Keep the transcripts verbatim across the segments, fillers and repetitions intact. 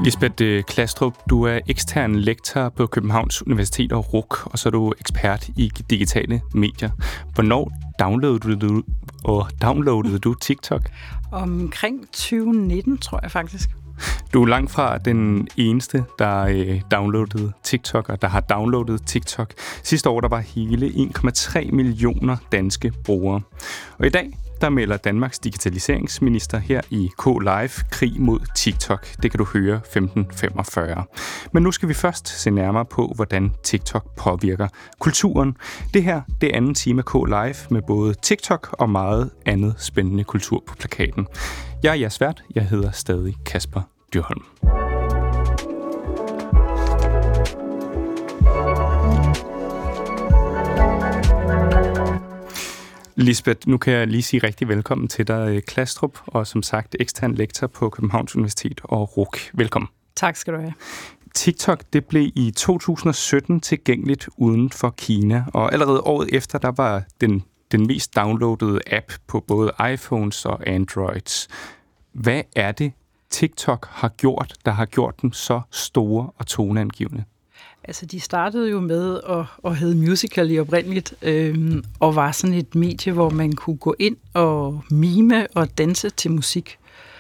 Lisbeth Klastrup, du er ekstern lektor på Københavns Universitet og R U C, og så er du ekspert i digitale medier. Hvornår downloadede du, og downloadede du TikTok? Omkring tyve nitten, tror jeg faktisk. Du er langt fra den eneste, der øh, downloadede TikTok, og der har downloadet TikTok. Sidste år der var hele en komma tre millioner danske brugere. Og i dag der melder Danmarks digitaliseringsminister her i K-Live krig mod TikTok. Det kan du høre femten femogfyrre. Men nu skal vi først se nærmere på, hvordan TikTok påvirker kulturen. Det her det er anden time K-Live med både TikTok og meget andet spændende kultur på plakaten. Jeg er jeres vært. Jeg hedder stadig Kasper Dyrholm. Lisbeth, nu kan jeg lige sige rigtig velkommen til dig, Klastrup, og som sagt ekstern lektor på Københavns Universitet og R U C. Velkommen. Tak skal du have. TikTok det blev i to tusind og sytten tilgængeligt uden for Kina, og allerede året efter, der var den, den mest downloadede app på både iPhones og Androids. Hvad er det, TikTok har gjort, der har gjort dem så store og toneangivende? Altså, de startede jo med at, at hedde Musical.ly oprindeligt, øhm, og var sådan et medie, hvor man kunne gå ind og mime og danse til musik.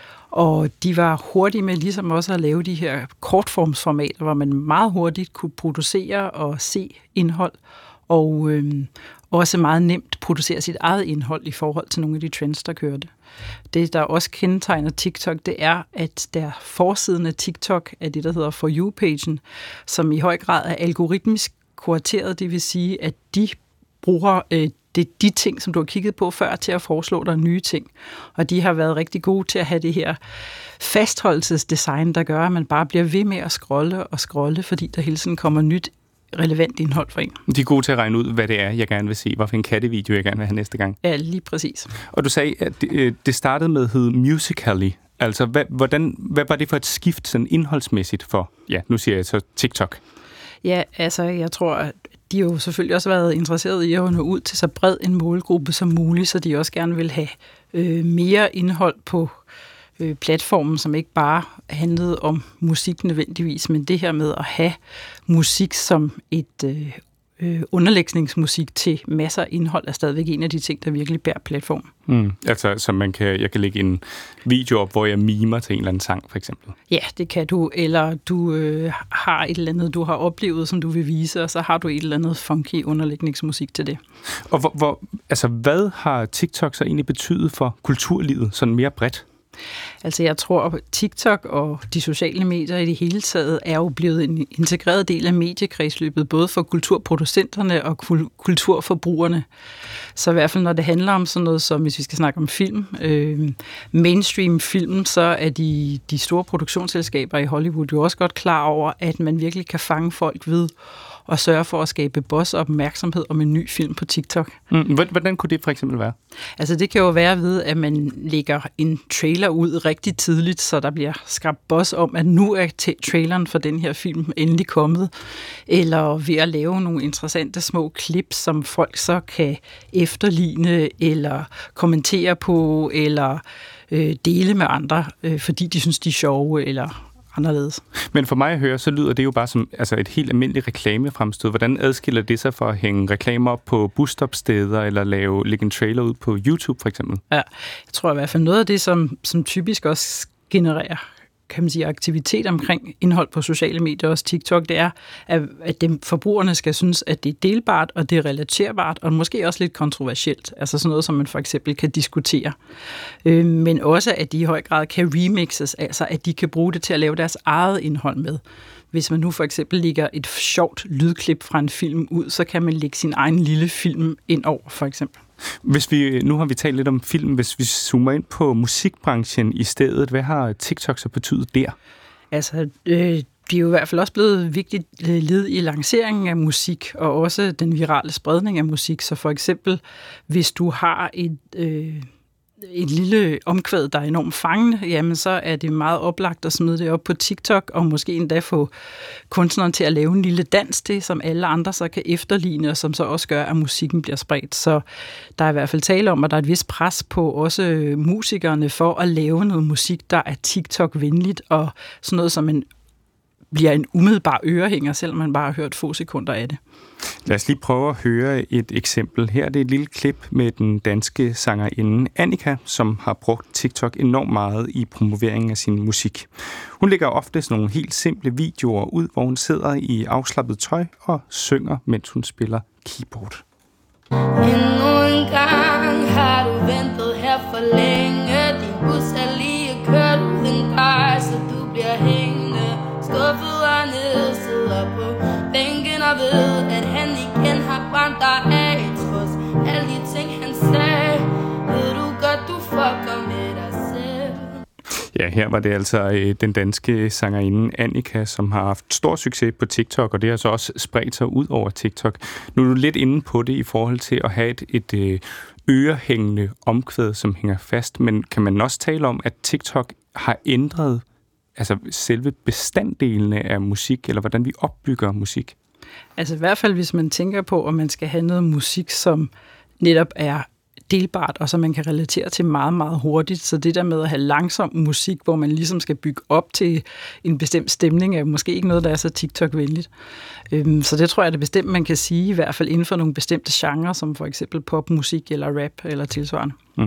Og de var hurtige med ligesom også at lave de her kortformsformater, hvor man meget hurtigt kunne producere og se indhold, og øhm, også meget nemt producere sit eget indhold i forhold til nogle af de trends, der kørte. Det, der også kendetegner TikTok, det er, at der forsiden af TikTok er det, der hedder For You-pagen, som i høj grad er algoritmisk kurateret, det vil sige, at de bruger øh, det, de ting, som du har kigget på før, til at foreslå dig nye ting. Og de har været rigtig gode til at have det her fastholdelsesdesign, der gør, at man bare bliver ved med at scrolle og scrolle, fordi der hele tiden kommer nyt relevant indhold for en. De er gode til at regne ud, hvad det er, jeg gerne vil se. Hvorfor en kattevideo, jeg gerne vil have næste gang. Ja, lige præcis. Og du sagde, at det, det startede med at hedde Musical.ly. Altså, hvad, hvordan, hvad var det for et skift sådan indholdsmæssigt for, ja, nu siger jeg så TikTok? Ja, altså, jeg tror, at de har jo selvfølgelig også været interesseret i at nå ud til så bred en målgruppe som muligt, så de også gerne vil have øh, mere indhold på øh, platformen, som ikke bare handlede om musik nødvendigvis, men det her med at have musik som et øh, øh, underlægningsmusik til masser af indhold er stadigvæk en af de ting, der virkelig bærer platformen. Mm, altså, så man kan, jeg kan lægge en video op, hvor jeg mimer til en eller anden sang, for eksempel. Ja, det kan du. Eller du øh, har et eller andet, du har oplevet, som du vil vise, og så har du et eller andet funky underlægningsmusik til det. Og hvor, hvor, altså, hvad har TikTok så egentlig betydet for kulturlivet, sådan mere bredt? Altså jeg tror, at TikTok og de sociale medier i det hele taget er jo blevet en integreret del af mediekredsløbet, både for kulturproducenterne og kulturforbrugerne. Så i hvert fald når det handler om sådan noget som, hvis vi skal snakke om film, øh, mainstream film, så er de, de store produktionsselskaber i Hollywood jo også godt klar over, at man virkelig kan fange folk ved og sørge for at skabe buzz og opmærksomhed om en ny film på TikTok. Mm, hvordan kunne det for eksempel være? Altså det kan jo være ved, at man lægger en trailer ud rigtig tidligt, så der bliver skabt buzz om, at nu er t- traileren for den her film endelig kommet. Eller ved at lave nogle interessante små clips, som folk så kan efterligne, eller kommentere på, eller øh, dele med andre, øh, fordi de synes, de er sjove, eller anderledes. Men for mig at høre, så lyder det jo bare som altså et helt almindeligt reklamefremstød. Hvordan adskiller det sig for at hænge reklamer op på busstopsteder, eller lave, lægge en trailer ud på YouTube for eksempel? Ja, jeg tror i hvert fald noget af det, som, som typisk også genererer, kan man sige, aktivitet omkring indhold på sociale medier, også TikTok, det er, at, at dem, forbrugerne skal synes, at det er delbart, og det er relaterbart, og måske også lidt kontroversielt. Altså sådan noget, som man for eksempel kan diskutere. Øh, men også, at de i høj grad kan remixes, altså at de kan bruge det til at lave deres eget indhold med. Hvis man nu for eksempel lægger et sjovt lydklip fra en film ud, så kan man lægge sin egen lille film ind over, for eksempel. Hvis vi, nu har vi talt lidt om film, hvis vi zoomer ind på musikbranchen i stedet, hvad har TikTok så betydet der? Altså, øh, de er jo i hvert fald også blevet et vigtigt led i lanceringen af musik, og også den virale spredning af musik. Så for eksempel, hvis du har et, øh, et lille omkvæd, der er enormt fangende, jamen så er det meget oplagt at smide det op på TikTok, og måske endda få kunstneren til at lave en lille dans til, som alle andre så kan efterligne, og som så også gør, at musikken bliver spredt. Så der er i hvert fald tale om, at der er et vist pres på også musikerne for at lave noget musik, der er TikTok-venligt, og sådan noget som en bliver en umiddelbar ørehænger, selvom man bare har hørt få sekunder af det. Lad os lige prøve at høre et eksempel. Her er det et lille klip med den danske sangerinde Annika, som har brugt TikTok enormt meget i promoveringen af sin musik. Hun lægger ofte sådan nogle helt simple videoer ud, hvor hun sidder i afslappet tøj og synger, mens hun spiller keyboard. Endnu en gang har du ventet her for længe. Din bus er lige kørt uden dig, så du bliver hængende. Skuffet og ned, sidder på bænken og ved, at han igen har brændt dig af. Trods alle de ting, han sagde, ved du godt, du fucker med dig selv. Ja, her var det altså øh, den danske sangerinde Annika, som har haft stor succes på TikTok, og det har så også spredt sig ud over TikTok. Nu er du lidt inde på det i forhold til at have et, et øh, ørehængende omkvæd, som hænger fast, men kan man også tale om, at TikTok har ændret altså selve bestanddelene af musik, eller hvordan vi opbygger musik? Altså i hvert fald, hvis man tænker på, at man skal have noget musik, som netop er delbart, og som man kan relatere til meget, meget hurtigt. Så det der med at have langsom musik, hvor man ligesom skal bygge op til en bestemt stemning, er måske ikke noget, der er så TikTok-venligt. Så det tror jeg, det er bestemt, man kan sige, i hvert fald inden for nogle bestemte genrer, som for eksempel popmusik, eller rap, eller tilsvarende. Mm.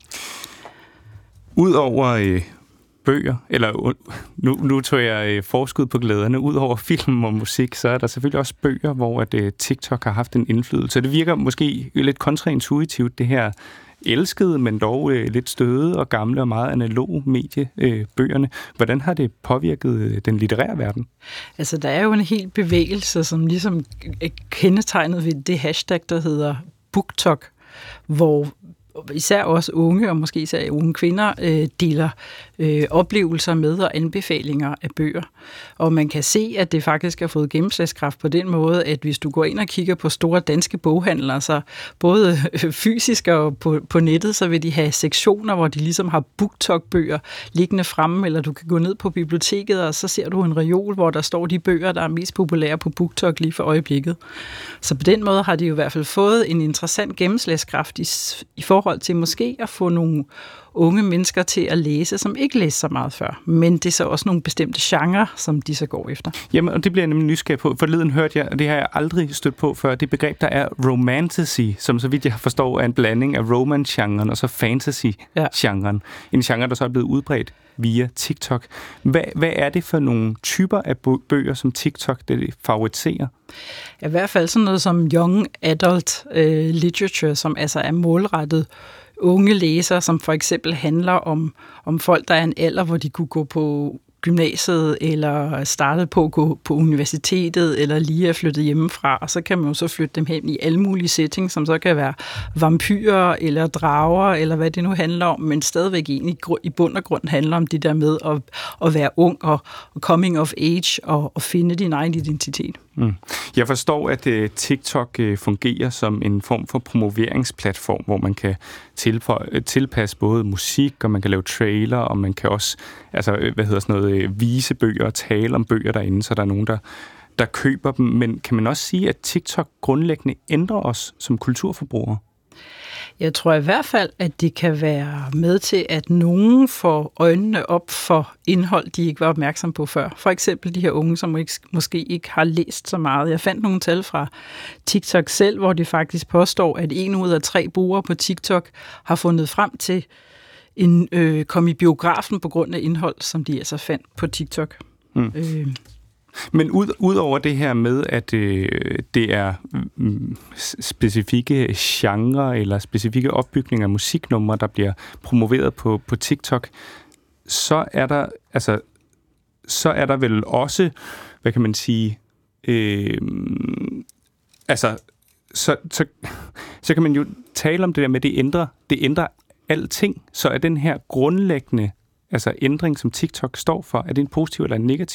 Udover øh bøger, eller nu, nu tog jeg forskud på glæderne. Udover film og musik, så er der selvfølgelig også bøger, hvor at, uh, TikTok har haft en indflydelse. Det virker måske lidt kontraintuitivt, det her elskede, men dog uh, lidt støde og gamle og meget analoge mediebøgerne. Uh, Hvordan har det påvirket den litterære verden? Altså, der er jo en hel bevægelse, som ligesom er kendetegnet ved det hashtag, der hedder BookTok, hvor især også unge, og måske især unge kvinder, øh, deler øh, oplevelser med og anbefalinger af bøger. Og man kan se, at det faktisk har fået gennemslagskraft på den måde, at hvis du går ind og kigger på store danske boghandlere, så både fysisk og på, på nettet, så vil de have sektioner, hvor de ligesom har BookTok-bøger liggende fremme, eller du kan gå ned på biblioteket, og så ser du en reol, hvor der står de bøger, der er mest populære på BookTok lige for øjeblikket. Så på den måde har de jo i hvert fald fået en interessant gennemslagskraft i, i forhold til måske at få nogle unge mennesker til at læse, som ikke læste så meget før. Men det er så også nogle bestemte genrer, som de så går efter. Jamen, og det bliver jeg nemlig nysgerrig på. Forleden hørte jeg, og det har jeg aldrig stødt på før, det begreb, der er romantasy, som så vidt jeg forstår er en blanding af romance-genren og så fantasy-genren. Ja. En genre, der så er blevet udbredt via TikTok. Hvad, hvad er det for nogle typer af bøger, som TikTok det favoriserer? I hvert fald sådan noget som young adult uh, literature, som altså er målrettet unge læsere, som for eksempel handler om, om folk, der er en alder, hvor de kunne gå på gymnasiet, eller startet på at gå på universitetet, eller lige er flyttet hjemmefra, og så kan man jo så flytte dem hen i alle mulige settings, som så kan være vampyrer, eller drager, eller hvad det nu handler om, men stadigvæk egentlig i bund og grund handler om det der med at, at være ung, og, og coming of age, og, og finde din egen identitet. Mm. Jeg forstår, at uh, TikTok uh, fungerer som en form for promoveringsplatform, hvor man kan tilføje, tilpasse både musik, og man kan lave trailer, og man kan også altså, hvad hedder sådan noget, uh, vise bøger og tale om bøger derinde, så der er nogen, der, der køber dem. Men kan man også sige, at TikTok grundlæggende ændrer os som kulturforbrugere? Jeg tror i hvert fald, at det kan være med til, at nogen får øjnene op for indhold, de ikke var opmærksom på før. For eksempel de her unge, som ikke, måske ikke har læst så meget. Jeg fandt nogle tal fra TikTok selv, hvor de faktisk påstår, at en ud af tre brugere på TikTok har fundet frem til en øh, kom i biografen på grund af indhold, som de altså fandt på TikTok. Mm. Øh. Men ud, ud over det her med, at øh, det er mm, specifikke genrer eller specifikke opbygninger af musiknumre, der bliver promoveret på, på TikTok, så er der altså så er der vel også, hvad kan man sige, øh, altså så, så, så kan man jo tale om det der med, det ændrer, det ændrer alting. Så er den her grundlæggende altså ændring, som TikTok står for, er det en positiv eller en negativ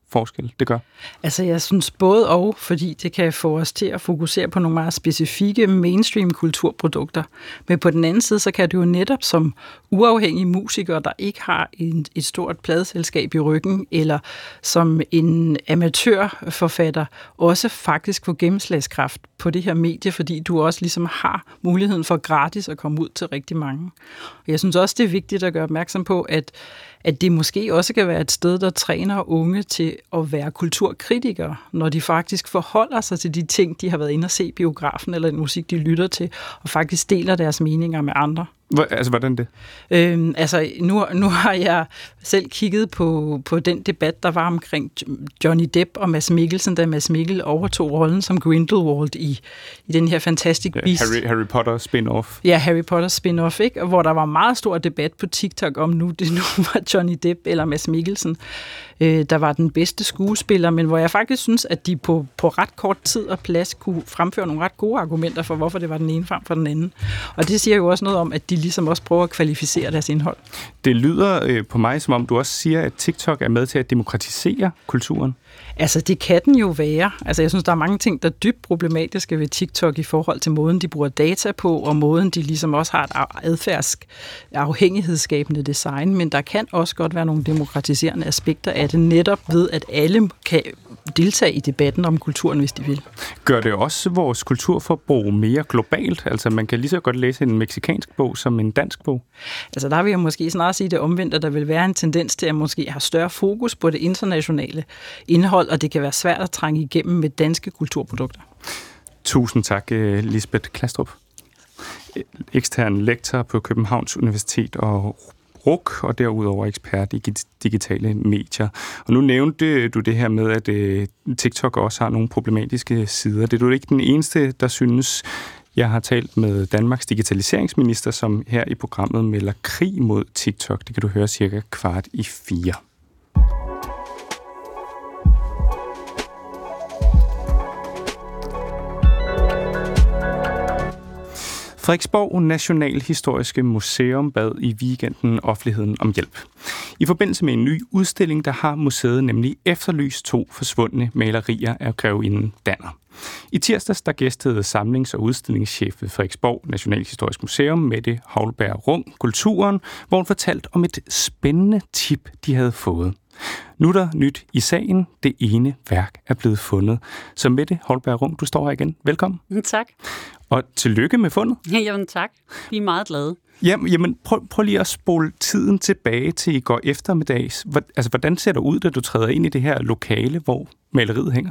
forskel, det gør? Altså, jeg synes både og, fordi det kan få os til at fokusere på nogle meget specifikke mainstream-kulturprodukter. Men på den anden side, så kan det jo netop som uafhængige musikere, der ikke har en, et stort pladeselskab i ryggen, eller som en amatørforfatter, også faktisk få gennemslagskraft på det her medie, fordi du også ligesom har muligheden for gratis at komme ud til rigtig mange. Og jeg synes også, det er vigtigt at gøre opmærksom på, at at det måske også kan være et sted, der træner unge til at være kulturkritikere, når de faktisk forholder sig til de ting, de har været inde og se i biografen, eller den musik, de lytter til, og faktisk deler deres meninger med andre. Hvor, altså, hvordan det? Øhm, altså, nu, nu har jeg selv kigget på, på den debat, der var omkring Johnny Depp og Mads Mikkelsen, da Mads Mikkel overtog rollen som Grindelwald i, i den her Fantastic Beasts. Harry, Harry Potter spin-off. Ja, Harry Potter spin-off, ikke? Hvor der var meget stor debat på TikTok om nu, det nu var Johnny Depp eller Mads Mikkelsen, øh, der var den bedste skuespiller, men hvor jeg faktisk synes, at de på, på ret kort tid og plads kunne fremføre nogle ret gode argumenter for, hvorfor det var den ene frem for den anden. Og det siger jo også noget om, at de ligesom også prøver at kvalificere deres indhold. Det lyder øh, på mig, som om du også siger, at TikTok er med til at demokratisere kulturen. Altså, det kan den jo være. Altså, jeg synes, der er mange ting, der er dybt problematiske ved TikTok i forhold til måden, de bruger data på, og måden, de ligesom også har et adfærds afhængighedsskabende design, men der kan også godt være nogle demokratiserende aspekter af det, netop ved, at alle kan deltage i debatten om kulturen, hvis de vil. Gør det også vores kulturforbrug mere globalt? Altså, man kan lige så godt læse en mexikansk bog som en dansk bog. Altså, der vil jeg måske snarere sige det omvendt, at der vil være en tendens til at måske have større fokus på det internationale indhold, og det kan være svært at trænge igennem med danske kulturprodukter. Tusind tak, Lisbeth Klastrup. Ekstern lektor på Københavns Universitet og R U C, og derudover ekspert i digitale medier. Og nu nævnte du det her med, at TikTok også har nogle problematiske sider. Det er du ikke den eneste, der synes. Jeg har talt med Danmarks digitaliseringsminister, som her i programmet melder krig mod TikTok. Det kan du høre cirka kvart i fire. Frederiksborg Nationalhistoriske Museum bad i weekenden offentligheden om hjælp. I forbindelse med en ny udstilling, der har museet nemlig efterlyst to forsvundne malerier af grevinden Danner. I tirsdags der gæstede samlings- og udstillingschef ved Frederiksborg Nationalhistorisk Museum, Mette Houlberg Rung, Kulturen, hvor hun fortalte om et spændende tip, de havde fået. Nu er der nyt i sagen. Det ene værk er blevet fundet. Så Mette Houlberg Rung, du står her igen. Velkommen. Tak. Og tillykke med fundet. Ja, jamen tak. Vi er meget glade. Jamen, jamen prøv, prøv lige at spole tiden tilbage til i går eftermiddags. Hvor, altså, hvordan ser det ud, da du træder ind i det her lokale, hvor maleriet hænger?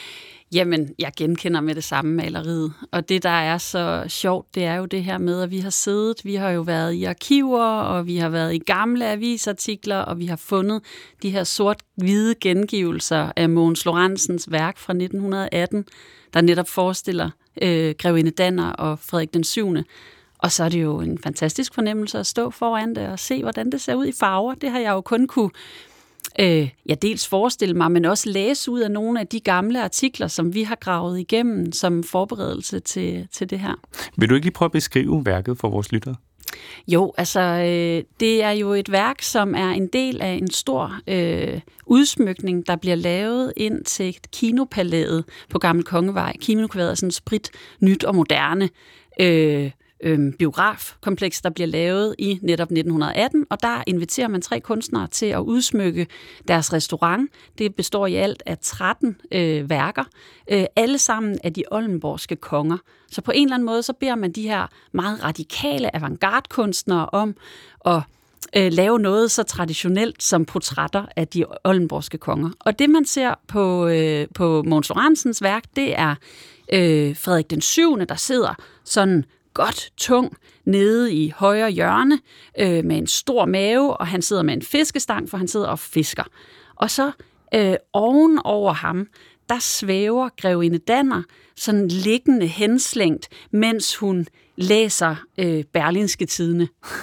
Jamen, jeg genkender med det samme maleriet. Og det, der er så sjovt, det er jo det her med, at vi har siddet, vi har jo været i arkiver, og vi har været i gamle avisartikler, og vi har fundet de her sort-hvide gengivelser af Mogens Lorentzens værk fra nitten atten, der netop forestiller øh, grevinde Danner og Frederik den syvende. Og så er det jo en fantastisk fornemmelse at stå foran det og se, hvordan det ser ud i farver. Det har jeg jo kun kunne øh, ja, dels forestille mig, men også læse ud af nogle af de gamle artikler, som vi har gravet igennem som forberedelse til, til det her. Vil du ikke lige prøve at beskrive værket for vores lyttere? Jo, altså øh, det er jo et værk, som er en del af en stor øh, udsmykning, der bliver lavet ind til Kinopalæet på Gammel Kongevej. Kinopalæet er sådan et sprit, nyt og moderne øh, øh, biografkompleks, der bliver lavet i netop nitten atten, og der inviterer man tre kunstnere til at udsmykke deres restaurant. Det består i alt af tretten øh, værker, øh, alle sammen af de oldenborgske konger. Så på en eller anden måde, så beder man de her meget radikale avantgarde-kunstnere om at øh, lave noget så traditionelt som portrætter af de oldenborgske konger. Og det, man ser på, øh, på Mogens Lorentzens værk, det er øh, Frederik den syvende, der sidder sådan godt tung nede i højre hjørne øh, med en stor mave, og han sidder med en fiskestang, for han sidder og fisker. Og så øh, oven over ham, der svæver grevinde Danner sådan liggende henslængt, mens hun læser øh, Berlingske Tidende.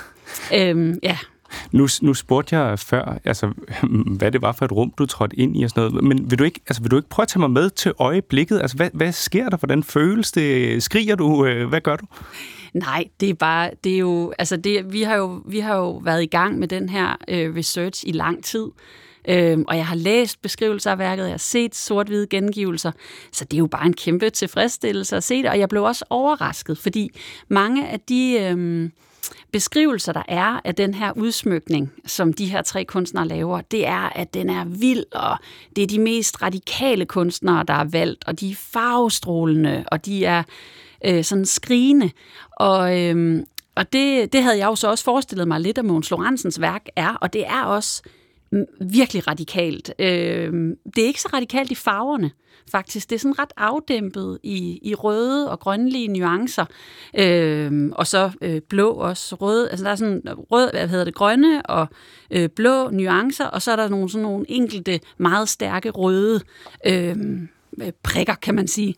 øhm, ja. Nu, nu spurgte jeg før, altså, hvad det var for et rum, du trådte ind i og sådan noget. Men vil du ikke, altså, vil du ikke prøve at tage mig med til øjeblikket? Altså, hvad, hvad sker der? Hvordan føles det? Skriger du? Hvad gør du? Nej, det er bare, det er jo, altså det, vi har jo, vi har jo været i gang med den her øh, research i lang tid. Øhm, og jeg har læst beskrivelser af værket, jeg har set sort-hvide gengivelser, så det er jo bare en kæmpe tilfredsstillelse at se det, og jeg blev også overrasket, fordi mange af de øhm, beskrivelser, der er af den her udsmykning, som de her tre kunstnere laver, det er, at den er vild, og det er de mest radikale kunstnere, der er valgt, og de er farvestrålende, og de er øh, sådan skrigende, og... Øhm, Og det, det havde jeg jo så også forestillet mig lidt, at Mogens Lorentzens værk er, og det er også virkelig radikalt. Øh, det er ikke så radikalt i farverne, faktisk. Det er sådan ret afdæmpet i, i røde og grønlige nuancer, øh, og så øh, blå også. Røde, altså der er sådan rød, hvad hedder det, grønne og øh, blå nuancer, og så er der nogle, sådan nogle enkelte meget stærke røde øh, prikker, kan man sige.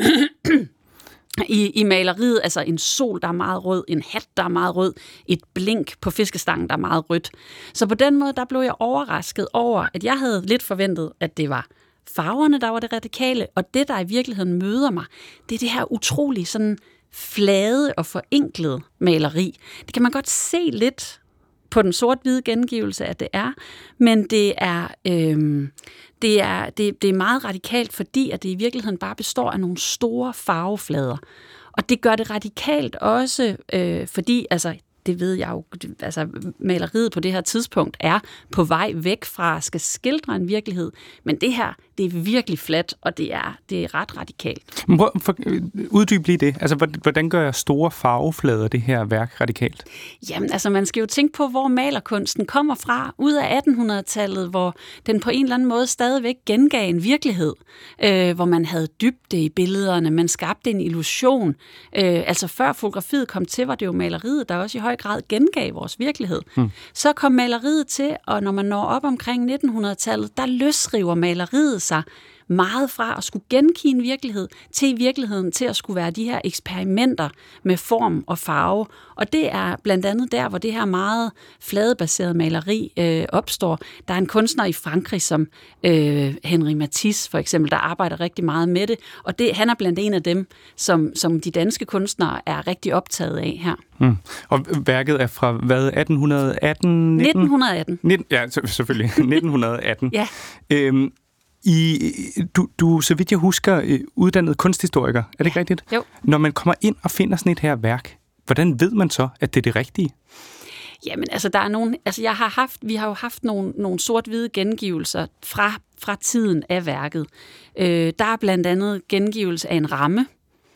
I, I maleriet, altså en sol, der er meget rød, en hat, der er meget rød, et blink på fiskestangen, der er meget rødt. Så på den måde, der blev jeg overrasket over, at jeg havde lidt forventet, at det var farverne, der var det radikale, og det, der i virkeligheden møder mig, det er det her utrolig sådan flade og forenklede maleri. Det kan man godt se lidt på den sort-hvide gengivelse, at det er, men det er, øhm, det er, det, det er meget radikalt, fordi at det i virkeligheden bare består af nogle store farveflader. Og det gør det radikalt også, øh, fordi, altså, det ved jeg jo, altså maleriet på det her tidspunkt er på vej væk fra at skal skildre en virkelighed, men det her, det er virkelig fladt, og det er, det er ret radikalt. Prøv at uddybe lige det. Altså, hvordan gør store farveflader det her værk radikalt? Jamen, altså, man skal jo tænke på, hvor malerkunsten kommer fra, ud af attenhundredetallet, hvor den på en eller anden måde stadigvæk gengav en virkelighed, øh, hvor man havde dybde i billederne, man skabte en illusion. Øh, altså, før fotografiet kom til, var det jo maleriet, der også i høj grad gengav vores virkelighed. Hmm. Så kom maleriet til, og når man når op omkring nittenhundredetallet, der løsriver maleriet sig meget fra at skulle gengive en virkelighed, til i virkeligheden til at skulle være de her eksperimenter med form og farve. Og det er blandt andet der, hvor det her meget fladebaserede maleri øh, opstår. Der er en kunstner i Frankrig, som øh, Henri Matisse for eksempel, der arbejder rigtig meget med det. Og det, han er blandt en af dem, som, som de danske kunstnere er rigtig optaget af her. Hmm. Og værket er fra hvad? atten atten? nitten atten. nitten, ja, selvfølgelig. nitten atten. Ja. Øhm, I, du, du, så vidt jeg husker, uddannet kunsthistoriker. Er det ikke rigtigt? Jo. Når man kommer ind og finder sådan et her værk, hvordan ved man så, at det er det rigtige? Jamen, altså, der er nogle, altså, jeg har haft, vi har jo haft nogle, nogle sort-hvide gengivelser fra, fra tiden af værket. Øh, der er blandt andet gengivelse af en ramme.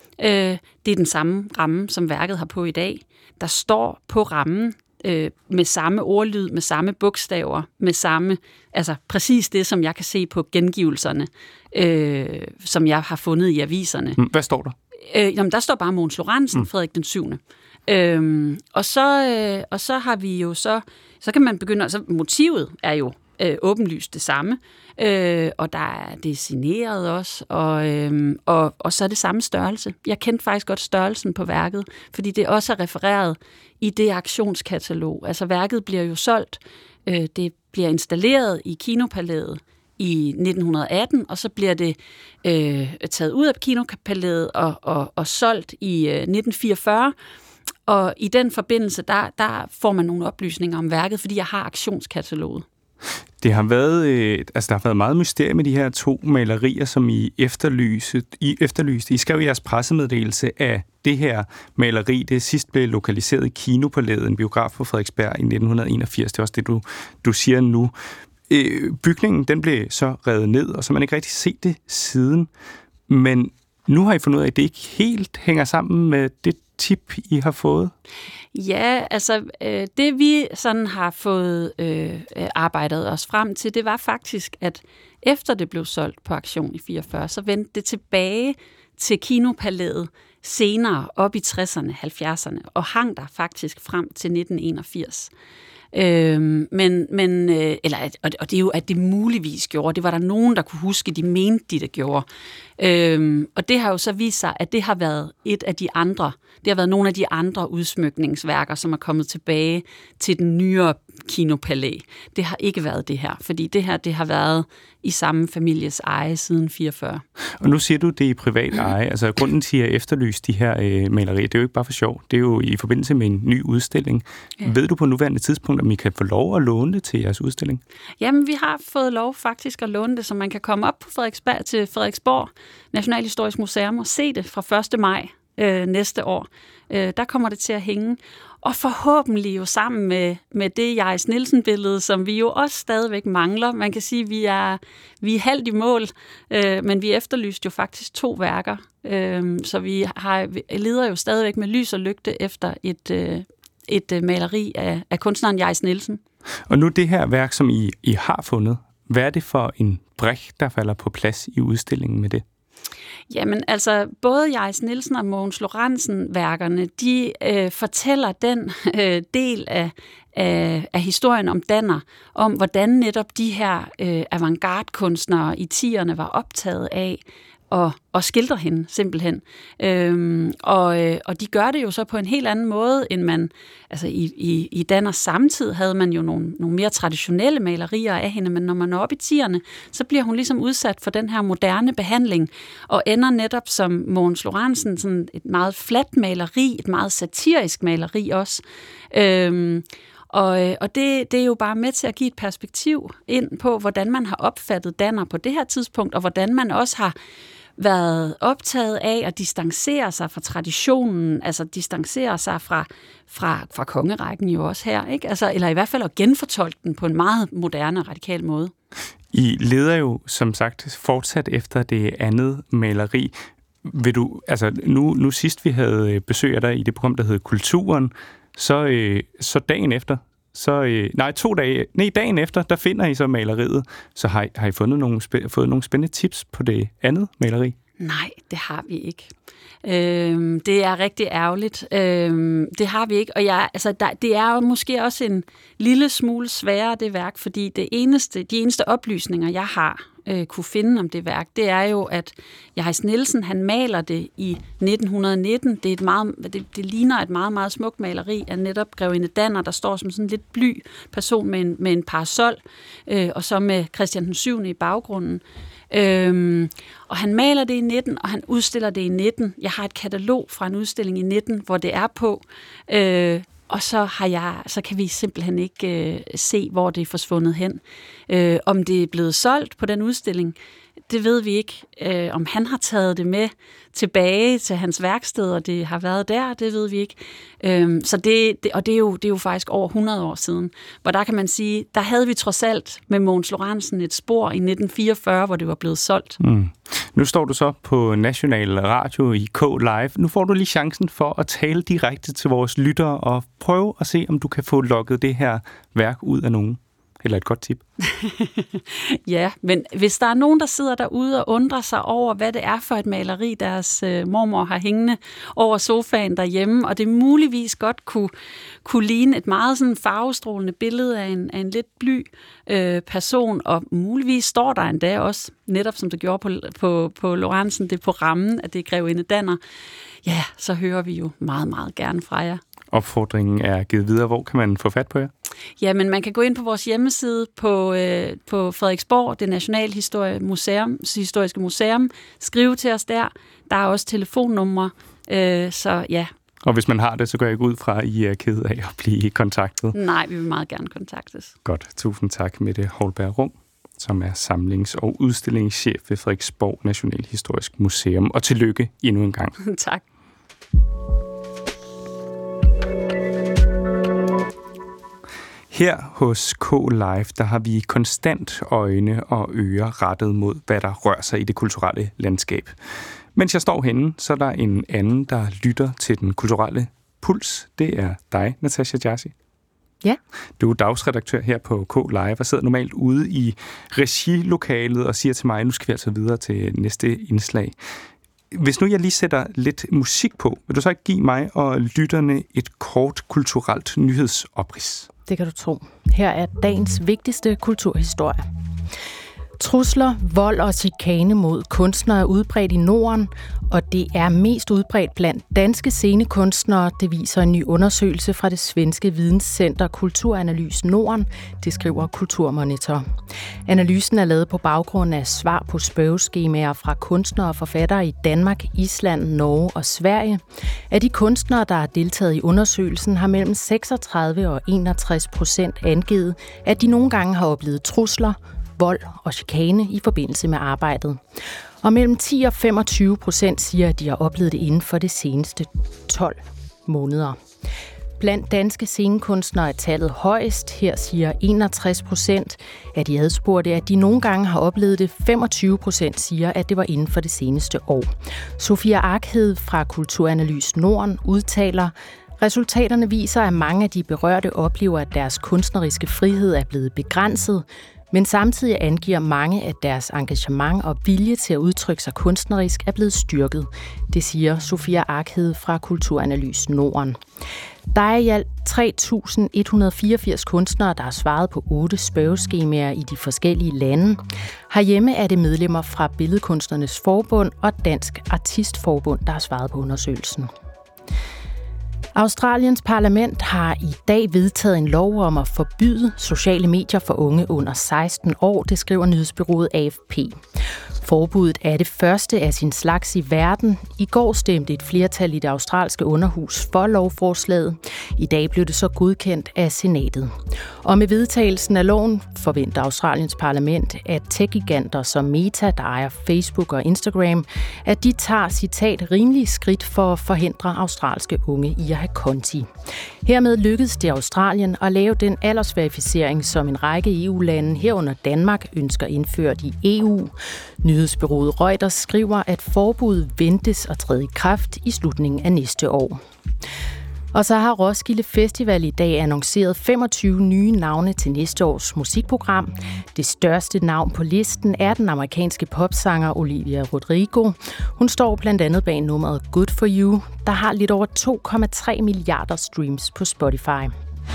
Øh, det er den samme ramme, som værket har på i dag. Der står på rammen, øh, med samme ordlyd, med samme bogstaver, med samme, altså præcis det, som jeg kan se på gengivelserne, øh, som jeg har fundet i aviserne. Hvad står der? Øh, jamen, der står bare Mogens Lorentzen, mm. Frederik den syvende. Øhm, og, så, øh, og så har vi jo så, så kan man begynde, altså motivet er jo øh, åbenlyst det samme, øh, og der er det er signeret også, og, øh, og, og så er det samme størrelse. Jeg kendte faktisk godt størrelsen på værket, fordi det også er refereret i det aktionskatalog. Altså værket bliver jo solgt, øh, det bliver installeret i Kinopalæet i nitten atten, og så bliver det øh, taget ud af Kinopalæet og, og, og solgt i øh, nitten fireogfyrre. Og i den forbindelse, der, der får man nogle oplysninger om værket, fordi jeg har aktionskataloget. Det har været, øh, altså der har været meget mysterie med de her to malerier, som I efterlyste. I efterlyste. I skrev i jeres pressemeddelelse af det her maleri, det sidst blev lokaliseret i Kinopalæet, en biograf på Frederiksberg i nitten enogfirs. Det er også det, du, du siger nu. Øh, bygningen, den blev så revet ned, og så har man ikke rigtig set det siden. Men nu har I fundet ud af, at det ikke helt hænger sammen med det tip, I har fået? Ja, altså øh, det vi sådan har fået øh, arbejdet os frem til, det var faktisk, at efter det blev solgt på auktion i fireogfyrre, så vendte det tilbage til Kinopalæet senere, op i tresserne, halvfjerdserne, og hang der faktisk frem til nitten enogfirs. Øhm, men, men øh, eller, og det er jo, at det muligvis gjorde. Det var der nogen, der kunne huske, de mente, de det gjorde. Øhm, og det har jo så vist sig, at det har været et af de andre, det har været nogle af de andre udsmykningsværker, som er kommet tilbage til den nyere kinopalæ. Det har ikke været det her, fordi det her det har været i samme families eje siden fireogfyrre. Og nu siger du, det er i privat eje. Altså grunden til at efterlyse de her øh, malerier, det er jo ikke bare for sjov. Det er jo i forbindelse med en ny udstilling. Ja. Ved du på nuværende tidspunkt, om I kan få lov at låne det til jeres udstilling? Jamen, vi har fået lov faktisk at låne det, så man kan komme op på Frederiksberg til Frederiksborg Nationalhistorisk Museum og se det fra første maj øh, næste år. Øh, der kommer det til at hænge. Og forhåbentlig jo sammen med, med det Jais Nielsen-billede, som vi jo også stadigvæk mangler. Man kan sige, at vi er, vi er halvt i mål, øh, men vi efterlyste jo faktisk to værker. Øh, så vi, har, vi leder jo stadigvæk med lys og lygte efter et, øh, et øh, maleri af, af kunstneren Jais Nielsen. Og nu det her værk, som I, I har fundet, hvad er det for en brik, der falder på plads i udstillingen med det? Jamen, altså, både Jais Nielsen og Mogens Lorentzen-værkerne, de øh, fortæller den øh, del af, af, af historien om Danner, om hvordan netop de her øh, avantgarde-kunstnere i tierne var optaget af og, og skildre hende, simpelthen. Øhm, og, øh, og de gør det jo så på en helt anden måde, end man... Altså, i, i, i Danners samtid havde man jo nogle, nogle mere traditionelle malerier af hende, men når man er oppe i tierne, så bliver hun ligesom udsat for den her moderne behandling, og ender netop som Mogens Lorentzen, sådan et meget fladt maleri, et meget satirisk maleri også. Øhm, Og, og det, det er jo bare med til at give et perspektiv ind på, hvordan man har opfattet Danner på det her tidspunkt, og hvordan man også har været optaget af at distancere sig fra traditionen, altså distancere sig fra, fra, fra kongerækken jo også her, ikke? Altså, eller i hvert fald at genfortolke den på en meget moderne og radikal måde. I leder jo, som sagt, fortsat efter det andet maleri. Vil du, altså nu, nu sidst vi havde besøg af dig i det program, der hed Kulturen, Så, øh, så dagen efter, så, øh, nej, to dage, nej, dagen efter, der finder I så maleriet. Så har I, har I fundet nogle, fået nogle spændende tips på det andet maleri? Nej, det har vi ikke. Øhm, det er rigtig ærgerligt. Øhm, det har vi ikke, og jeg, altså, der, det er jo måske også en lille smule sværere, det værk, fordi det eneste, de eneste oplysninger, jeg har øh, kunne finde om det værk, det er jo, at Jais Nielsen, han maler det i nitten nitten. Det, er et meget, det, det ligner et meget, meget smukt maleri af netop grevinde Danner, der står som sådan en lidt bly person med en, med en parasol, øh, og så med Christian den syvende i baggrunden. Øhm, og han maler det i nitten, og han udstiller det i nitten. Jeg har et katalog fra en udstilling i nitten, hvor det er på, øh, og så har jeg, så kan vi simpelthen ikke øh, se, hvor det er forsvundet hen. Øh, om det er blevet solgt på den udstilling, det ved vi ikke. Øh, om han har taget det med tilbage til hans værksted, og det har været der, det ved vi ikke. Øh, så det, det, og det er, jo, det er jo faktisk over hundrede år siden, hvor der kan man sige, der havde vi trods alt med Mogens Lorentzen et spor i nitten fireogfyrre, hvor det var blevet solgt. Mm. Nu står du så på National Radio i K Live. Nu får du lige chancen for at tale direkte til vores lyttere og prøve at se, om du kan få lukket det her værk ud af nogen. Eller et godt tip. Ja, men hvis der er nogen, der sidder derude og undrer sig over, hvad det er for et maleri, deres øh, mormor har hængende over sofaen derhjemme, og det muligvis godt kunne, kunne ligne et meget sådan farvestrålende billede af en, af en lidt bly øh, person, og muligvis står der endda også, netop som det gjorde på, på, på Lorentzen, det på rammen, at det er grevinde Danner, ja, så hører vi jo meget, meget gerne fra jer. Opfordringen er givet videre. Hvor kan man få fat på jer? Ja, men man kan gå ind på vores hjemmeside på, øh, på Frederiksborg, det Nationalhistoriske Museum, Historiske Museum. Skriv til os der. Der er også telefonnumre, øh, så ja. Og hvis man har det, så går jeg ikke ud fra, at I er ked af at blive kontaktet. Nej, vi vil meget gerne kontaktes. Godt. Tusind tak, Mette Holberg Rum, som er samlings- og udstillingschef ved Frederiksborg Nationalhistorisk Museum. Og tillykke endnu en gang. Tak. Her hos K Live, der har vi konstant øjne og ører rettet mod, hvad der rører sig i det kulturelle landskab. Mens jeg står henne, så er der en anden, der lytter til den kulturelle puls. Det er dig, Natasha Jassi. Ja. Du er dagsredaktør her på K Live og sidder normalt ude i regilokalet og siger til mig, nu skal vi altså videre til næste indslag. Hvis nu jeg lige sætter lidt musik på, vil du så ikke give mig og lytterne et kort kulturelt nyhedsoprids? Det kan du tro. Her er dagens vigtigste kulturhistorie. Trusler, vold og chikane mod kunstnere er udbredt i Norden, og det er mest udbredt blandt danske scenekunstnere, det viser en ny undersøgelse fra det svenske videnscenter Kulturanalyse Norden, det skriver Kulturmonitor. Analysen er lavet på baggrund af svar på spørgeskemaer fra kunstnere og forfattere i Danmark, Island, Norge og Sverige. Af de kunstnere, der har deltaget i undersøgelsen, har mellem seksogtredive og enogtres procent angivet, at de nogle gange har oplevet trusler, vold og chikane i forbindelse med arbejdet. Og mellem ti og femogtyve procent siger, at de har oplevet det inden for de seneste tolv måneder. Blandt danske scenekunstnere er tallet højest. Her siger enogtres procent af de adspurgte, at de nogle gange har oplevet det. femogtyve procent siger, at det var inden for det seneste år. Sofia Arkhed fra Kulturanalyse Norden udtaler, resultaterne viser, at mange af de berørte oplever, at deres kunstneriske frihed er blevet begrænset, men samtidig angiver mange, at deres engagement og vilje til at udtrykke sig kunstnerisk er blevet styrket. Det siger Sofia Arkhed fra Kulturanalyse Norden. Der er i alt tre tusind et hundrede fireogfirs kunstnere, der har svaret på otte spørgeskemaer i de forskellige lande. Herhjemme er det medlemmer fra Billedkunstnernes Forbund og Dansk Artistforbund, der har svaret på undersøgelsen. Australiens parlament har i dag vedtaget en lov om at forbyde sociale medier for unge under seksten år, det skriver nyhedsbureauet A F P. Forbuddet er det første af sin slags i verden. I går stemte et flertal i det australske underhus for lovforslaget. I dag blev det så godkendt af senatet. Og med vedtagelsen af loven forventer Australiens parlament, at tech-giganter som Meta, der ejer Facebook og Instagram, at de tager, citat, rimelige skridt for at forhindre australske unge i at have konti. Hermed lykkedes det Australien at lave den aldersverificering, som en række E U-lande herunder Danmark ønsker indført i E U. Nyhedsbureauet Reuters skriver, at forbuddet ventes at træde i kraft i slutningen af næste år. Og så har Roskilde Festival i dag annonceret femogtyve nye navne til næste års musikprogram. Det største navn på listen er den amerikanske popsanger Olivia Rodrigo. Hun står blandt andet bag nummeret Good For You, der har lidt over to komma tre milliarder streams på Spotify.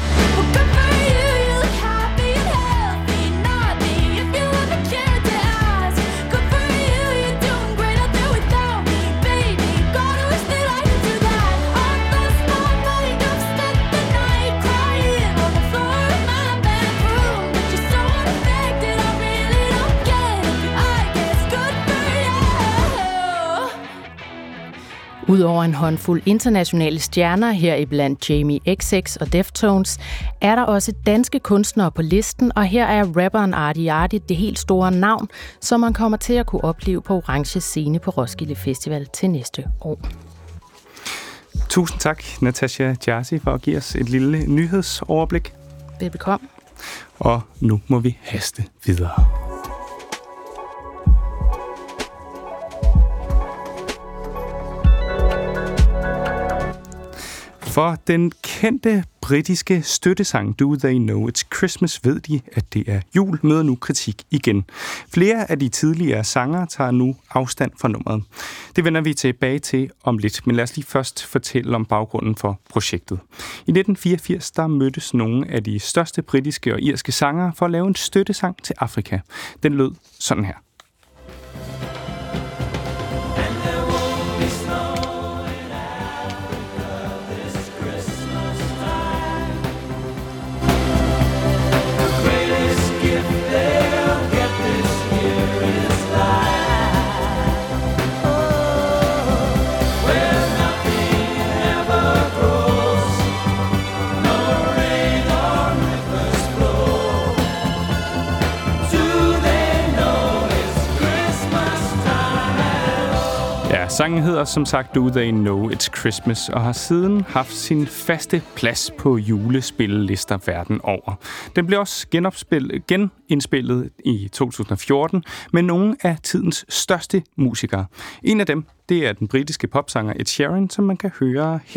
Udover en håndfuld internationale stjerner, heriblandt Jamie X X og Deftones, er der også danske kunstnere på listen, og her er rapperen Artie Artie det helt store navn, som man kommer til at kunne opleve på Orange Scene på Roskilde Festival til næste år. Tusind tak, Natasha Jarzi, for at give os et lille nyhedsoverblik. Velbekomme. Og nu må vi haste videre. For den kendte britiske støttesang Do They Know It's Christmas ved de, at det er jul, møder nu kritik igen. Flere af de tidligere sangere tager nu afstand fra nummeret. Det vender vi tilbage til om lidt, men lad os lige først fortælle om baggrunden for projektet. I nitten fireogfirs der mødtes nogle af de største britiske og irske sangere for at lave en støttesang til Afrika. Den lød sådan her. Sangen hedder som sagt Do They Know It's Christmas og har siden haft sin faste plads på julespillelister verden over. Den blev også genindspillet i to tusind og fjorten med nogle af tidens største musikere. En af dem, det er den britiske popsanger Ed Sheeran, som man kan høre her.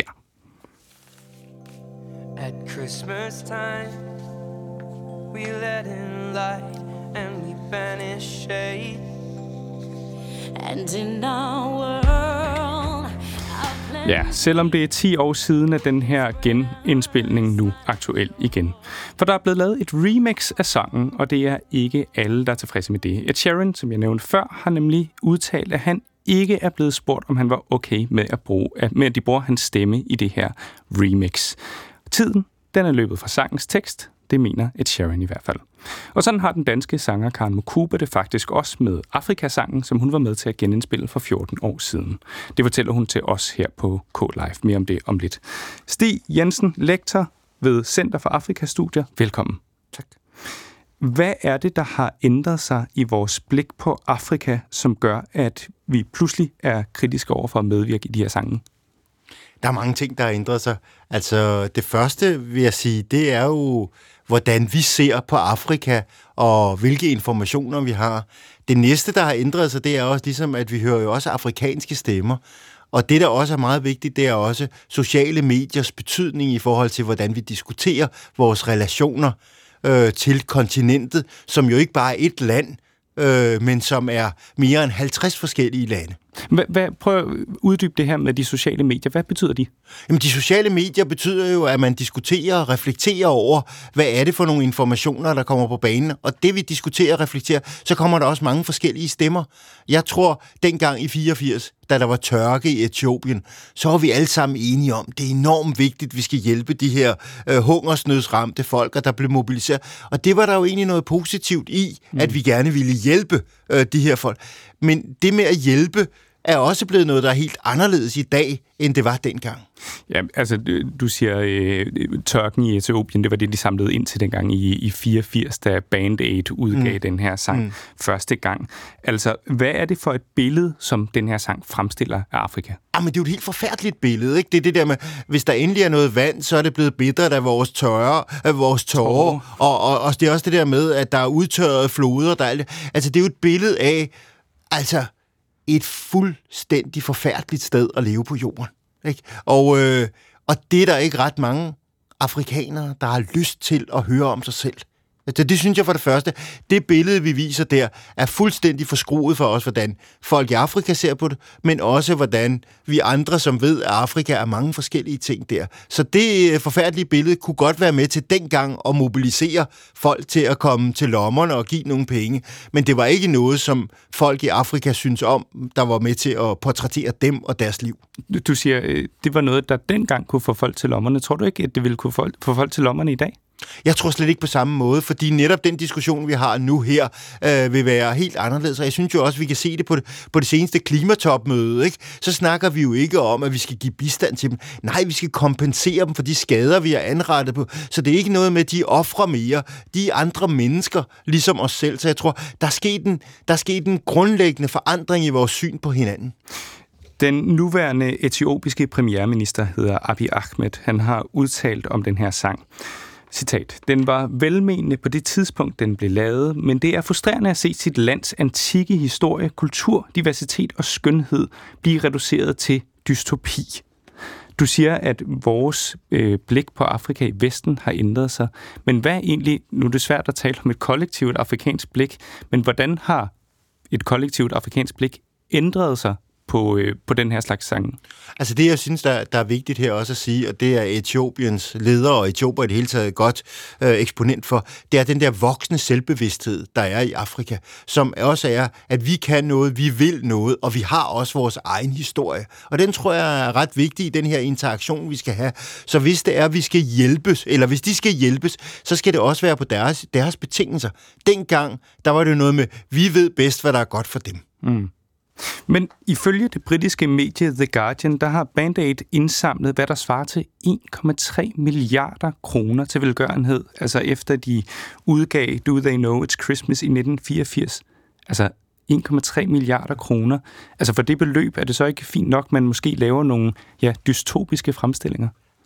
At Christmas time, we let in light and we banish shade. And in our world, our Ja, selvom det er ti år siden, er den her genindspilning nu aktuel igen. For der er blevet lavet et remix af sangen, og det er ikke alle, der er tilfredse med det. Ed Sheeran, som jeg nævnte før, har nemlig udtalt, at han ikke er blevet spurgt, om han var okay med at, bruge, med at de bruger hans stemme i det her remix. Tiden, den er løbet fra sangens tekst. Det mener Ed Sheeran i hvert fald. Og sådan har den danske sanger Karen Mokuba det faktisk også med Afrikasangen, som hun var med til at genindspille for fjorten år siden. Det fortæller hun til os her på K-Live. Mere om det om lidt. Stig Jensen, lektor ved Center for Afrikastudier. Velkommen. Tak. Hvad er det, der har ændret sig i vores blik på Afrika, som gør, at vi pludselig er kritiske over for at medvirke i de her sange? Der er mange ting, der har ændret sig. Altså, det første, vil jeg sige, det er jo, hvordan vi ser på Afrika, og hvilke informationer vi har. Det næste, der har ændret sig, det er også ligesom, at vi hører jo også afrikanske stemmer. Og det, der også er meget vigtigt, det er også sociale mediers betydning i forhold til, hvordan vi diskuterer vores relationer øh, til kontinentet, som jo ikke bare er et land, øh, men som er mere end halvtreds forskellige lande. Hvad, hvad, prøv at uddybe det her med de sociale medier. Hvad betyder de? Jamen, de sociale medier betyder jo, at man diskuterer og reflekterer over, hvad er det for nogle informationer, der kommer på banen. Og det, vi diskuterer og reflekterer, så kommer der også mange forskellige stemmer. Jeg tror, dengang i fireogfirs, da der var tørke i Etiopien, så var vi alle sammen enige om, det er enormt vigtigt, at vi skal hjælpe de her øh, hungersnødsramte folk, og der blev mobiliseret. Og det var der jo egentlig noget positivt i, mm. at vi gerne ville hjælpe øh, de her folk. Men det med at hjælpe er også blevet noget, der er helt anderledes i dag, end det var dengang. Ja, altså du siger øh, tørken i Etiopien, det var det, de samlede ind til dengang i, i fireogfirs, da Band Aid udgav mm. den her sang mm. første gang. Altså, hvad er det for et billede, som den her sang fremstiller af Afrika? Jamen, det er jo et helt forfærdeligt billede, ikke? Det er det der med, hvis der endelig er noget vand, så er det blevet bittert af vores tørre, af vores tårer, og, og, og det er også det der med, at der er udtørrede floder, der er alt. Altså, det er jo et billede af, altså, et fuldstændig forfærdeligt sted at leve på jorden. Ikke? Og, øh, og det er der ikke ret mange afrikanere, der har lyst til at høre om sig selv. Det, det synes jeg for det første. Det billede, vi viser der, er fuldstændig forskruet for os, hvordan folk i Afrika ser på det, men også hvordan vi andre, som ved, at Afrika er mange forskellige ting der. Så det forfærdelige billede kunne godt være med til dengang at mobilisere folk til at komme til lommerne og give nogle penge, men det var ikke noget, som folk i Afrika synes om, der var med til at portrættere dem og deres liv. Du siger, det var noget, der dengang kunne få folk til lommerne. Tror du ikke, at det ville kunne få folk til lommerne i dag? Jeg tror slet ikke på samme måde, fordi netop den diskussion, vi har nu her, øh, vil være helt anderledes. Og jeg synes jo også, vi kan se det på det, på det seneste klimatopmøde. Ikke? Så snakker vi jo ikke om, at vi skal give bistand til dem. Nej, vi skal kompensere dem for de skader, vi har anrettet på. Så det er ikke noget med, at de offrer mere. De er andre mennesker, ligesom os selv. Så jeg tror, der er sket en, der er sket en grundlæggende forandring i vores syn på hinanden. Den nuværende etiopiske premierminister hedder Abiy Ahmed. Han har udtalt om den her sang. Citat. Den var velmenende på det tidspunkt, den blev lavet, men det er frustrerende at se sit lands antikke historie, kultur, diversitet og skønhed blive reduceret til dystopi. Du siger, at vores øh, blik på Afrika i Vesten har ændret sig, men hvad er egentlig, nu er det svært at tale om et kollektivt afrikansk blik, men hvordan har et kollektivt afrikansk blik ændret sig på, øh, på den her slags sange? Altså det, jeg synes, der, der er vigtigt her også at sige, og det er Etiopiens leder og Etiopier i det hele taget godt øh, eksponent for, det er den der voksne selvbevidsthed, der er i Afrika, som også er, at vi kan noget, vi vil noget, og vi har også vores egen historie. Og den tror jeg er ret vigtig i den her interaktion, vi skal have. Så hvis det er, at vi skal hjælpes, eller hvis de skal hjælpes, så skal det også være på deres, deres betingelser. Dengang, der var det noget med, vi ved bedst, hvad der er godt for dem. Mm. Men ifølge det britiske medie The Guardian, der har Band Aid indsamlet, hvad der svarer til en komma tre milliarder kroner til velgørenhed, altså efter de udgav Do They Know It's Christmas i nitten fireogfirs. Altså en komma tre milliarder kroner. Altså for det beløb er det så ikke fint nok, man måske laver nogle ja, dystopiske fremstillinger?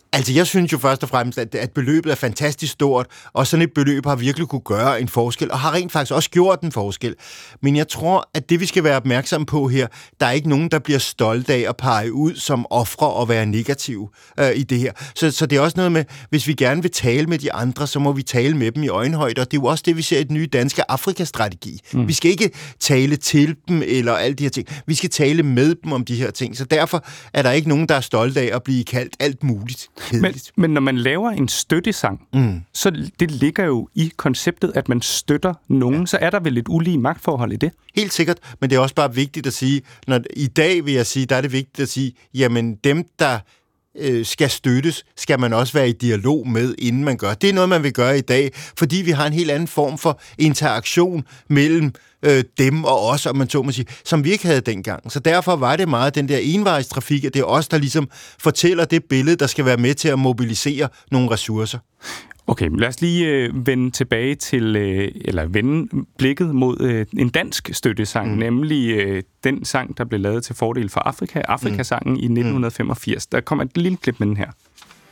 Altså, jeg synes jo først og fremmest, at, at beløbet er fantastisk stort, og sådan et beløb har virkelig kunne gøre en forskel, og har rent faktisk også gjort en forskel. Men jeg tror, at det, vi skal være opmærksomme på her, der er ikke nogen, der bliver stolte af at pege ud som ofre og være negative øh, i det her. Så, så det er også noget med, hvis vi gerne vil tale med de andre, så må vi tale med dem i øjenhøjde, og det er jo også det, vi ser i den nye danske Afrika-strategi. Mm. Vi skal ikke tale til dem eller alle de her ting. Vi skal tale med dem om de her ting. Så derfor er der ikke nogen, der er stolte af at blive kaldt alt muligt. Men, men når man laver en støttesang, mm. så det ligger jo i konceptet, at man støtter nogen, ja. Så er der vel et ulige magtforhold i det? Helt sikkert, men det er også bare vigtigt at sige, når i dag vil jeg sige, der er det vigtigt at sige, jamen dem, der øh, skal støttes, skal man også være i dialog med, inden man gør. Det er noget, man vil gøre i dag, fordi vi har en helt anden form for interaktion mellem øh, dem og os, om man så må sige, som vi ikke havde dengang. Så derfor var det meget den der envejstrafik, at det er os, der ligesom fortæller det billede, der skal være med til at mobilisere nogle ressourcer. Okay, lad os lige øh, vende tilbage til, øh, eller vende blikket mod øh, en dansk støttesang, mm. nemlig øh, den sang, der blev lavet til fordel for Afrika, Afrikasangen mm. i nitten femogfirs. Der kommer et lille klip med den her.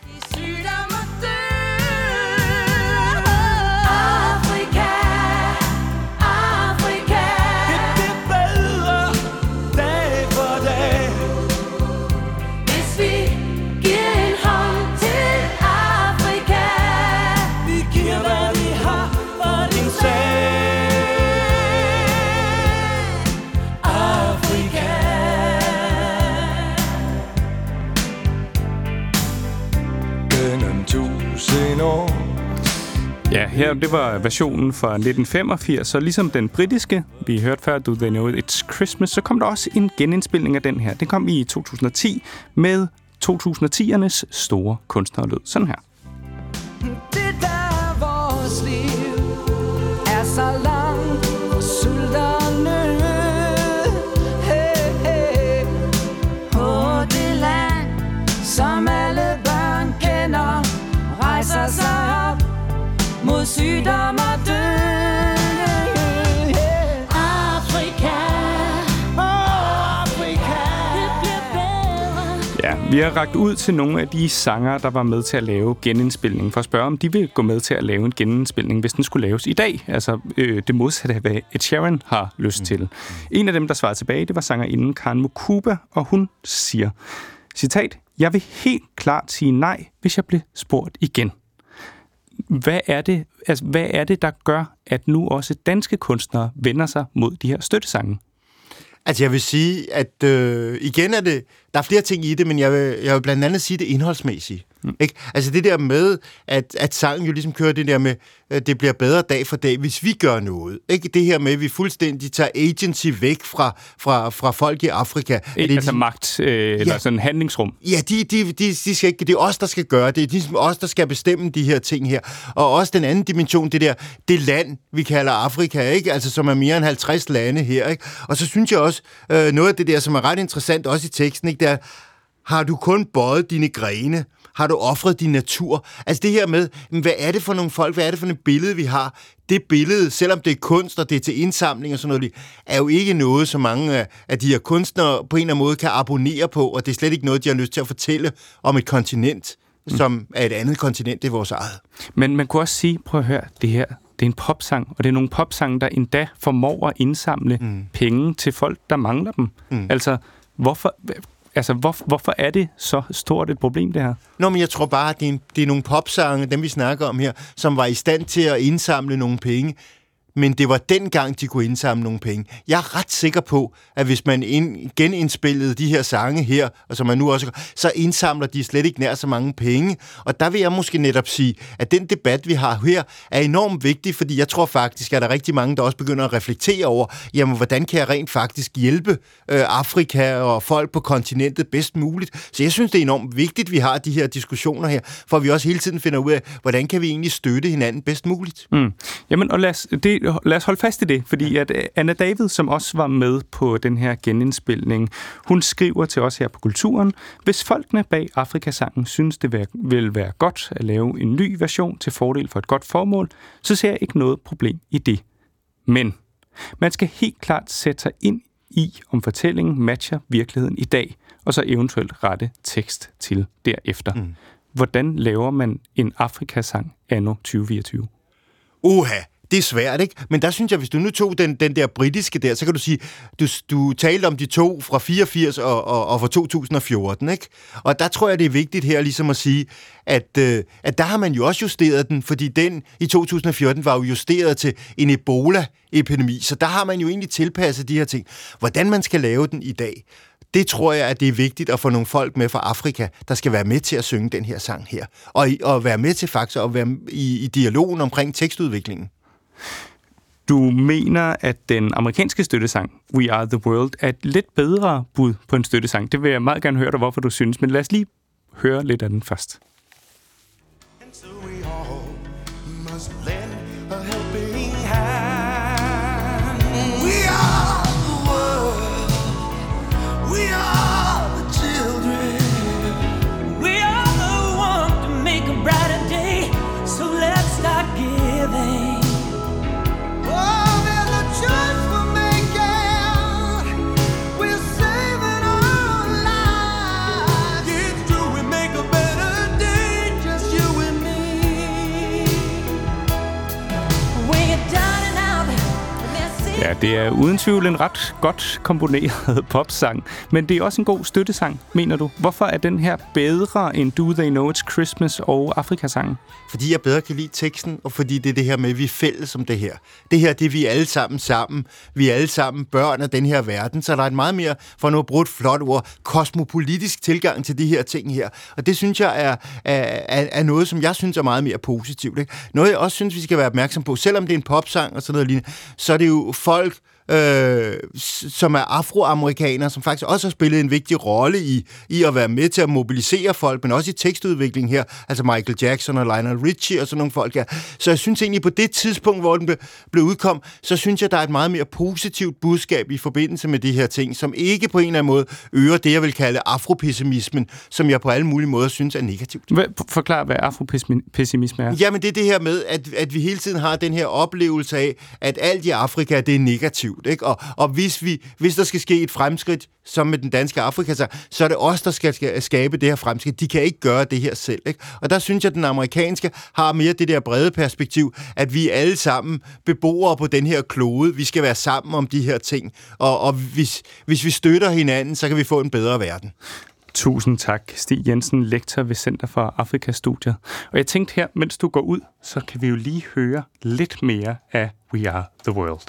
Ja, her det var versionen fra nitten femogfirs, så ligesom den britiske, vi hørte før, Do They Know It's Christmas, så kom der også en genindspilning af den her. Den kom i to tusind og ti med to tusind og ti'ernes store kunstnerlyd. Sådan her. Det der vores liv er så langt for sult og nød. Hey, hey. På det land, som alle børn kender, rejser sig op mod sygdom og død. Afrika, oh, Afrika, det bliver bedre. Ja, vi har rakt ud til nogle af de sanger, der var med til at lave genindspilningen, for at spørge, om de vil gå med til at lave en genindspilning, hvis den skulle laves i dag. Altså øh, det modsatte af, hvad Ed Sheeran har lyst til. Mm. En af dem, der svarede tilbage, det var sangerinden Karen Mukuba, og hun siger, citat, jeg vil helt klart sige nej, hvis jeg blev spurgt igen. Hvad er det, altså, hvad er det, der gør, at nu også danske kunstnere vender sig mod de her støttesange? Altså jeg vil sige, at øh, igen er det, der er flere ting i det, men jeg vil, jeg vil blandt andet sige det indholdsmæssige. Mm. Ikke? Altså det der med, at, at sangen jo ligesom kører det der med, at det bliver bedre dag for dag, hvis vi gør noget. Ikke? Det her med, at vi fuldstændig tager agency væk fra, fra, fra folk i Afrika. E- det, altså de, magt, øh, eller ja, sådan handlingsrum. Ja, de, de, de, de skal ikke, det er os, der skal gøre det. Det er ligesom os, der skal bestemme de her ting her. Og også den anden dimension, det der, det land, vi kalder Afrika, ikke? Altså som er mere end halvtreds lande her. Ikke? Og så synes jeg også, øh, noget af det der, som er ret interessant, også i teksten, ikke? Der har du kun bøjet dine grene? Har du offret din natur? Altså det her med, hvad er det for nogle folk? Hvad er det for et billede, vi har? Det billede, selvom det er kunst, og det er til indsamling og sådan noget, er jo ikke noget, som mange af de her kunstnere på en eller anden måde kan abonnere på, og det er slet ikke noget, de har lyst til at fortælle om et kontinent, mm. som er et andet kontinent, det er vores eget. Men man kunne også sige, prøv at høre, det her, det er en popsang, og det er nogle popsange, der endda formår at indsamle mm. penge til folk, der mangler dem. Mm. Altså, hvorfor... Altså, hvor, hvorfor er det så stort et problem, det her? Nå, men jeg tror bare, at det er, en, det er nogle popsange, dem vi snakker om her, som var i stand til at indsamle nogle penge. Men det var dengang, de kunne indsamle nogle penge. Jeg er ret sikker på, at hvis man ind, genindspillede de her sange her, og som man nu også så indsamler de slet ikke nær så mange penge. Og der vil jeg måske netop sige, at den debat, vi har her, er enormt vigtig, fordi jeg tror faktisk, at der er rigtig mange, der også begynder at reflektere over, jamen, hvordan kan jeg rent faktisk hjælpe øh, Afrika og folk på kontinentet bedst muligt? Så jeg synes, det er enormt vigtigt, at vi har de her diskussioner her, for vi også hele tiden finder ud af, hvordan kan vi egentlig støtte hinanden bedst muligt? Mm. Jamen, og lad os, det Lad os holde fast i det, fordi at Anna David, som også var med på den her genindspilning, hun skriver til os her på Kulturen, hvis folkene bag Afrikasangen synes, det vil være godt at lave en ny version til fordel for et godt formål, så ser jeg ikke noget problem i det. Men man skal helt klart sætte sig ind i, om fortællingen matcher virkeligheden i dag, og så eventuelt rette tekst til derefter. Mm. hvordan laver man en Afrikasang anno tyve fireogtyve? Uha, det er svært, ikke? Men der synes jeg, hvis du nu tog den, den der britiske der, så kan du sige, du, du talte om de to fra fireogfirs og, og, og fra to tusind og fjorten, ikke? Og der tror jeg, det er vigtigt her ligesom at sige, at, øh, at der har man jo også justeret den, fordi den i to tusind og fjorten var jo justeret til en Ebola-epidemi, så der har man jo egentlig tilpasset de her ting. Hvordan man skal lave den i dag, det tror jeg, at det er vigtigt at få nogle folk med fra Afrika, der skal være med til at synge den her sang her. Og, og være med til faktisk at være i, i dialogen omkring tekstudviklingen. Du mener, at den amerikanske støttesang, We Are The World, er et lidt bedre bud på en støttesang. Det vil jeg meget gerne høre dig, hvorfor du synes, men lad os lige høre lidt af den først. Ja, det er uden tvivl en ret godt komponeret popsang, men det er også en god støttesang, mener du. Hvorfor er den her bedre end Do They Know It's Christmas og Afrikasangen? Fordi jeg bedre kan lide teksten, og fordi det er det her med, at vi er fælles om det her. Det her, det er vi alle sammen sammen. Vi er alle sammen børn af den her verden, så der er et meget mere, for nu at bruge et flot ord, kosmopolitisk tilgang til de her ting her. Og det synes jeg er, er, er noget, som jeg synes er meget mere positivt. Ikke? Noget, jeg også synes, vi skal være opmærksom på, selvom det er en popsang og sådan noget lignende, så er det jo folk, øh, som er afroamerikanere, som faktisk også har spillet en vigtig rolle i, i at være med til at mobilisere folk, men også i tekstudvikling her, altså Michael Jackson og Lionel Richie og sådan nogle folk her. Så jeg synes egentlig, på det tidspunkt, hvor den blev, blev udkom, så synes jeg, der er et meget mere positivt budskab i forbindelse med de her ting, som ikke på en eller anden måde øger det, jeg vil kalde afropessimismen, som jeg på alle mulige måder synes er negativt. Forklar, hvad afropessimisme er. Jamen, det er det her med, at, at vi hele tiden har den her oplevelse af, at alt i Afrika, det er negativt. Ikke? Og, og hvis, vi, hvis der skal ske et fremskridt, som med den danske Afrikasang, så er det os, der skal skabe det her fremskridt. De kan ikke gøre det her selv. Ikke? Og der synes jeg, at den amerikanske har mere det der brede perspektiv, at vi alle sammen beboere på den her klode. Vi skal være sammen om de her ting. Og, og hvis, hvis vi støtter hinanden, så kan vi få en bedre verden. Tusind tak, Stig Jensen, lektor ved Center for Afrikastudier. Og jeg tænkte her, mens du går ud, så kan vi jo lige høre lidt mere af We Are The World.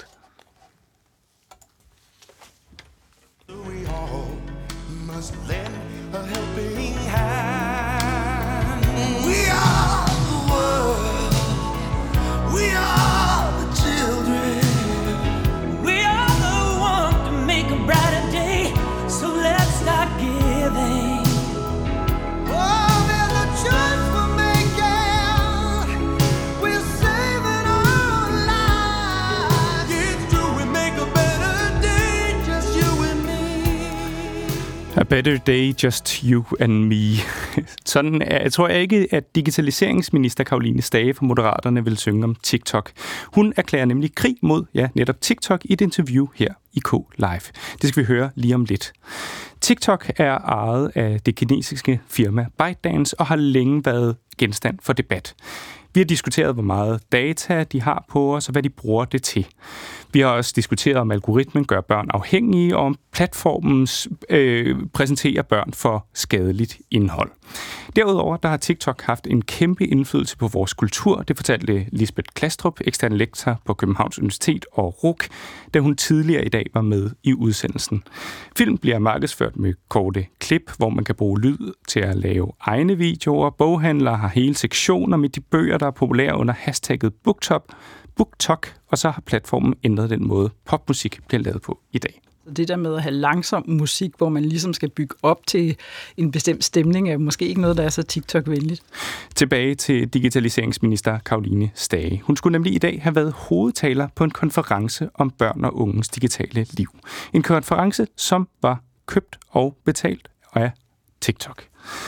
We all must lend a helping hand. We are the world. We are the children. We are the one to make a brighter day. So let's start giving. Oh, there's a choice we're making. We're saving our lives. It's true, we make a better day, just you and me. A better day, just you and me. Sådan er, jeg tror jeg ikke, at digitaliseringsminister Karoline Stage fra Moderaterne vil synge om TikTok. Hun erklærer nemlig krig mod, ja, netop TikTok i et interview her i K Live. Det skal vi høre lige om lidt. TikTok er ejet af det kinesiske firma ByteDance og har længe været genstand for debat. Vi har diskuteret, hvor meget data de har på os, og hvad de bruger det til. Vi har også diskuteret, om algoritmen gør børn afhængige, og om platformen øh, præsenterer børn for skadeligt indhold. Derudover der har TikTok haft en kæmpe indflydelse på vores kultur. Det fortalte Lisbeth Klastrup, ekstern lektor på Københavns Universitet og R U C, da hun tidligere i dag var med i udsendelsen. Film bliver markedsført med korte klip, hvor man kan bruge lyd til at lave egne videoer. Boghandlere har hele sektioner med de bøger, der er populære under hashtagget BookTok, BookTok, og så har platformen ændret den måde, popmusik bliver lavet på i dag. Det der med at have langsom musik, hvor man ligesom skal bygge op til en bestemt stemning, er måske ikke noget, der er så TikTok-venligt. Tilbage til digitaliseringsminister Karoline Stage. Hun skulle nemlig i dag have været hovedtaler på en konference om børn og unges digitale liv. En konference, som var købt og betalt af TikTok.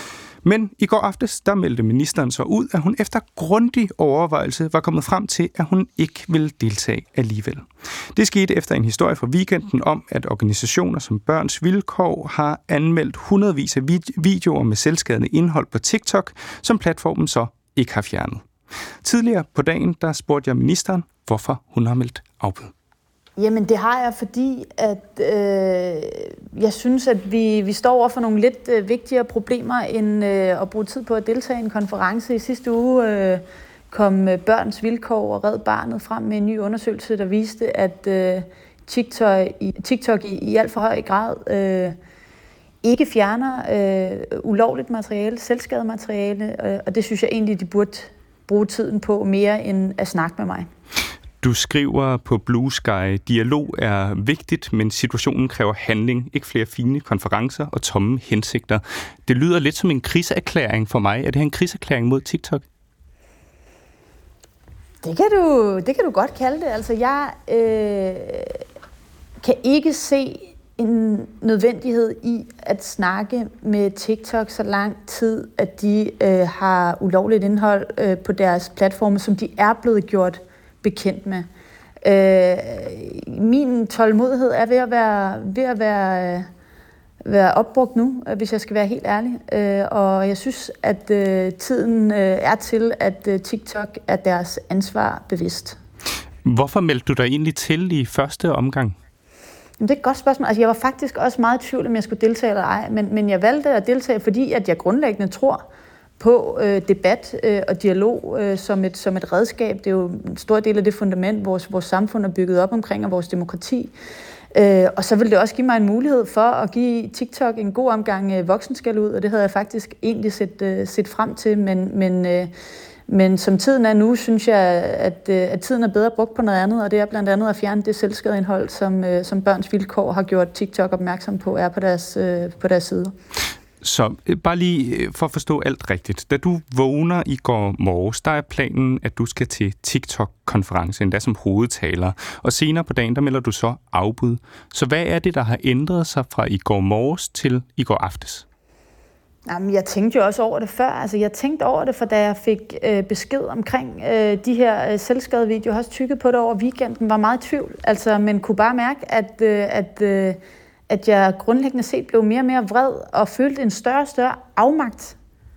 Men i går aftes, der meldte ministeren så ud, at hun efter grundig overvejelse var kommet frem til, at hun ikke ville deltage alligevel. Det skete efter en historie fra weekenden om, at organisationer som Børns Vilkår har anmeldt hundredvis af videoer med selvskadende indhold på TikTok, som platformen så ikke har fjernet. Tidligere på dagen, der spurgte jeg ministeren, hvorfor hun har meldt afbud. Jamen det har jeg, fordi at øh, jeg synes, at vi, vi står over for nogle lidt øh, vigtigere problemer end øh, at bruge tid på at deltage i en konference. I sidste uge øh, kom Børns Vilkår og Red Barnet frem med en ny undersøgelse, der viste, at øh, TikTok, i, TikTok i, i alt for høj grad øh, ikke fjerner øh, ulovligt materiale, selvskademateriale, øh, og det synes jeg egentlig, de burde bruge tiden på mere end at snakke med mig. Du skriver på Blue Sky, dialog er vigtigt, men situationen kræver handling, ikke flere fine konferencer og tomme hensigter. Det lyder lidt som en kriserklæring for mig. Er det her en kriserklæring mod TikTok? Det kan du, det kan du godt kalde det. Altså, jeg øh, kan ikke se en nødvendighed i at snakke med TikTok så lang tid, at de øh, har ulovligt indhold øh, på deres platforme, som de er blevet gjort bekendt med. Øh, min tålmodighed er ved at være, ved at være, være opbrugt nu, hvis jeg skal være helt ærlig. Øh, og jeg synes, at øh, tiden øh, er til, at øh, TikTok er deres ansvar bevidst. Hvorfor meldte du dig egentlig til i første omgang? Jamen, det er et godt spørgsmål. Altså, jeg var faktisk også meget i tvivl, om jeg skulle deltage eller ej, men, men jeg valgte at deltage, fordi at jeg grundlæggende tror på øh, debat øh, og dialog øh, som, et, som et redskab. Det er jo en stor del af det fundament, vores, vores samfund er bygget op omkring, og vores demokrati. Øh, og så vil det også give mig en mulighed for at give TikTok en god omgang øh, voksenskæld ud, og det havde jeg faktisk egentlig set, øh, set frem til, men, men, øh, men som tiden er nu, synes jeg, at, øh, at tiden er bedre brugt på noget andet, og det er blandt andet at fjerne det selvskadeindhold, som, øh, som Børns Vilkår har gjort TikTok opmærksom på, er på deres, øh, på deres side. Så bare lige for at forstå alt rigtigt. Da du vågner i går morges, der er planen, at du skal til TikTok-konference, endda som hovedtaler. Og senere på dagen, der melder du så afbud. Så hvad er det, der har ændret sig fra i går morges til i går aftes? Jamen, jeg tænkte jo også over det før. Altså, jeg tænkte over det, for da jeg fik øh, besked omkring øh, de her øh, selvskadevideoer, jeg har også tykket på det over weekenden, var meget i tvivl. Altså, men kunne bare mærke, at... Øh, at øh, at jeg grundlæggende set blev mere og mere vred og følte en større og større afmagt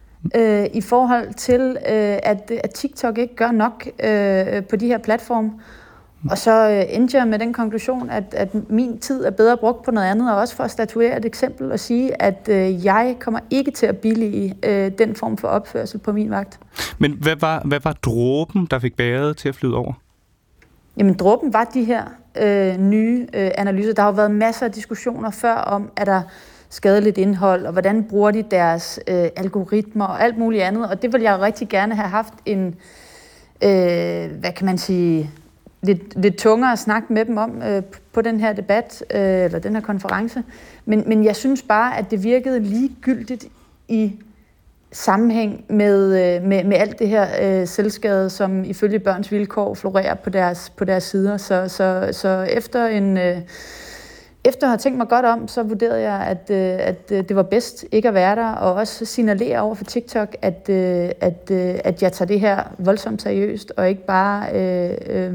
øh, i forhold til, øh, at, at TikTok ikke gør nok øh, på de her platforme. Og så øh, endte jeg med den konklusion, at, at min tid er bedre brugt på noget andet, og også for at statuere et eksempel og sige, at øh, jeg kommer ikke til at billige øh, den form for opførsel på min vagt. Men hvad var, hvad var dråben, der fik bæret til at flyde over? Jamen, dråben var de her øh, nye øh, analyser. Der har jo været masser af diskussioner før om, at der skadeligt indhold, og hvordan bruger de deres øh, algoritmer og alt muligt andet. Og det vil jeg rigtig gerne have haft en, øh, hvad kan man sige, lidt, lidt tungere at snakke med dem om øh, på den her debat, øh, eller den her konference. Men, men jeg synes bare, at det virkede ligegyldigt i sammenhæng med, med, med alt det her øh, selvskade, som ifølge Børns Vilkår florerer på deres, på deres sider. Så, så, så efter, en, øh, efter at have tænkt mig godt om, så vurderede jeg, at, øh, at det var bedst ikke at være der, og også signalere over for TikTok, at, øh, at, øh, at jeg tager det her voldsomt seriøst, og ikke bare øh, øh,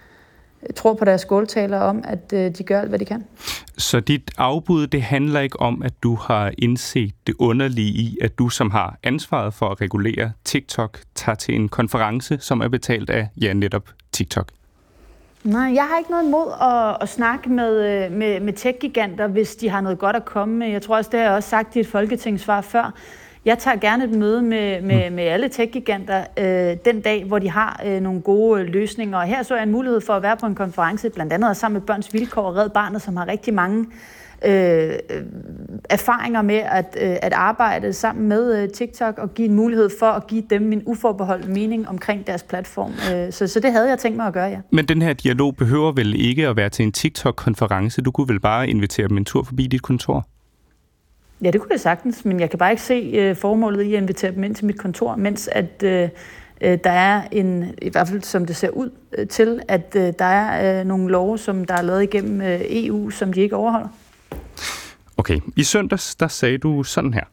tror på deres skåltaler om, at øh, de gør alt, hvad de kan. Så dit afbud, det handler ikke om, at du har indset det underlige i, at du, som har ansvaret for at regulere TikTok, tager til en konference, som er betalt af, ja, netop TikTok? Nej, jeg har ikke noget imod at, at snakke med, med, med tech-giganter, hvis de har noget godt at komme med. Jeg tror også, det har jeg også sagt i et folketingssvar før. Jeg tager gerne et møde med, med, med alle tech-giganter øh, den dag, hvor de har øh, nogle gode løsninger. Og her så jeg en mulighed for at være på en konference, blandt andet sammen med Børns Vilkår og Red Barnet, som har rigtig mange øh, erfaringer med at, øh, at arbejde sammen med øh, TikTok og give en mulighed for at give dem min uforbeholdte mening omkring deres platform. Øh, så, så det havde jeg tænkt mig at gøre, ja. Men den her dialog behøver vel ikke at være til en TikTok-konference? Du kunne vel bare invitere dem en tur forbi dit kontor? Ja, det kunne jeg sagtens, men jeg kan bare ikke se øh, formålet i at invitere dem ind til mit kontor, mens at øh, der er en, i hvert fald som det ser ud øh, til, at øh, der er øh, nogle love, som der er lavet igennem øh, E U, som de ikke overholder. Okay, i søndags, der sagde du sådan her.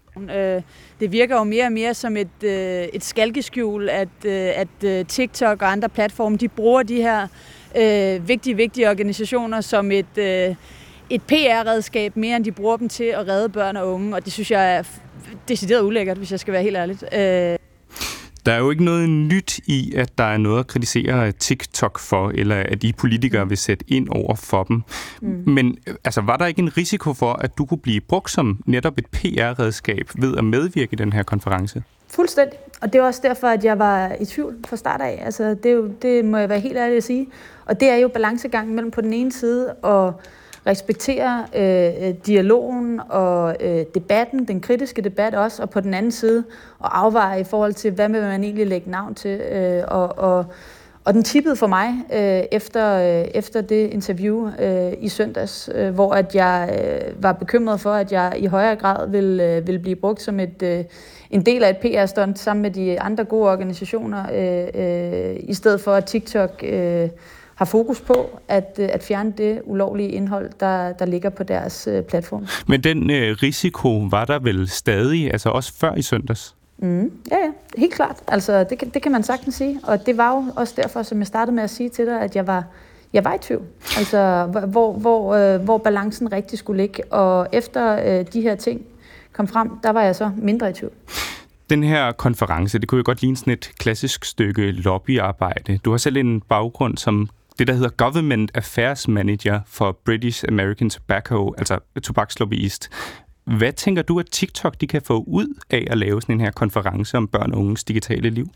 Det virker jo mere og mere som et, et skalkeskjul, at, at TikTok og andre platforme, de bruger de her øh, vigtige, vigtige organisationer som et, øh, et P R-redskab, mere end de bruger dem til at redde børn og unge, og det synes jeg er decideret ulækkert, hvis jeg skal være helt ærligt. Øh. Der er jo ikke noget nyt i, at der er noget at kritisere TikTok for, eller at I politikere vil sætte ind over for dem. Mm. Men altså, var der ikke en risiko for, at du kunne blive brugt som netop et P R-redskab ved at medvirke i den her konference? Fuldstændig. Og det er også derfor, at jeg var i tvivl fra start af. Altså, det, er jo, det må jeg være helt ærlig at sige. Og det er jo balancegangen mellem på den ene side og respektere øh, dialogen og øh, debatten, den kritiske debat også, og på den anden side og afveje i forhold til, hvad vil man egentlig lægge navn til. Øh, og, og, og den tippede for mig øh, efter, øh, efter det interview øh, i søndags, øh, hvor at jeg øh, var bekymret for, at jeg i højere grad ville, øh, ville blive brugt som et, øh, en del af et P R-stunt sammen med de andre gode organisationer, øh, øh, i stedet for at TikTok øh, har fokus på at, at fjerne det ulovlige indhold, der, der ligger på deres øh, platform. Men den øh, risiko var der vel stadig, altså også før i søndags? Mm, ja, ja, helt klart. Altså, det, kan, det kan man sagtens sige. Og det var jo også derfor, som jeg startede med at sige til dig, at jeg var, jeg var i tvivl. Altså, hvor, hvor, øh, hvor balancen rigtig skulle ligge. Og efter øh, de her ting kom frem, der var jeg så mindre i tvivl. Den her konference, det kunne jo godt ligne sådan et klassisk stykke lobbyarbejde. Du har selv en baggrund som det, der hedder Government Affairs Manager for British American Tobacco, altså tobakslobbyist. Hvad tænker du, at TikTok de kan få ud af at lave sådan en her konference om børn og unges digitale liv?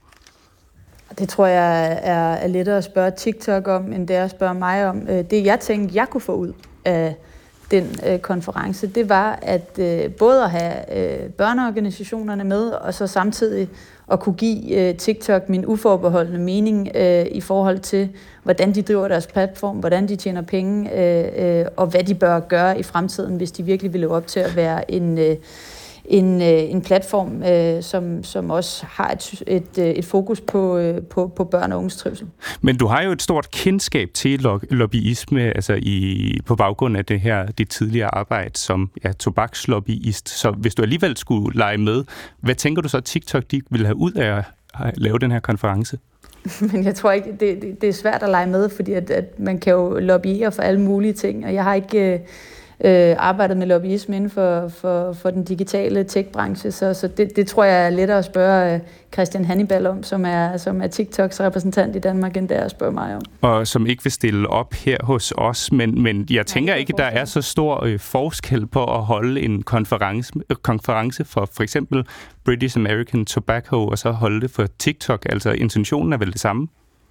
Det tror jeg er, er lettere at spørge TikTok om, end det er at spørge mig om. Det, jeg tænkte, jeg kunne få ud af den øh, konference, det var at øh, både at have øh, børneorganisationerne med, og så samtidig at kunne give øh, TikTok min uforbeholdende mening øh, i forhold til, hvordan de driver deres platform, hvordan de tjener penge, øh, øh, og hvad de bør gøre i fremtiden, hvis de virkelig vil leve op til at være en, øh, en, øh, en platform, øh, som, som også har et, et, et fokus på, øh, på, på børn og unges trivsel. Men du har jo et stort kendskab til lobbyisme, altså i, på baggrund af det her, dit tidligere arbejde som ja, tobakslobbyist. Så hvis du alligevel skulle lege med, hvad tænker du så, at TikTok de vil have ud af at lave den her konference? Men jeg tror ikke, det, det, det er svært at lege med, fordi at, at man kan jo lobbyere for alle mulige ting, og jeg har ikke øh, arbejdet med lobbyisme inden for, for, for den digitale tech-branche, så, så det, det tror jeg er lettere at spørge Christian Hannibal om, som er, som er TikToks repræsentant i Danmark, end det er at spørge mig om. Og som ikke vil stille op her hos os, men, men jeg tænker Nej, ikke, at der er så stor øh, forskel på at holde en konference, øh, konference for for eksempel British American Tobacco, og så holde det for TikTok. Altså intentionen er vel det samme?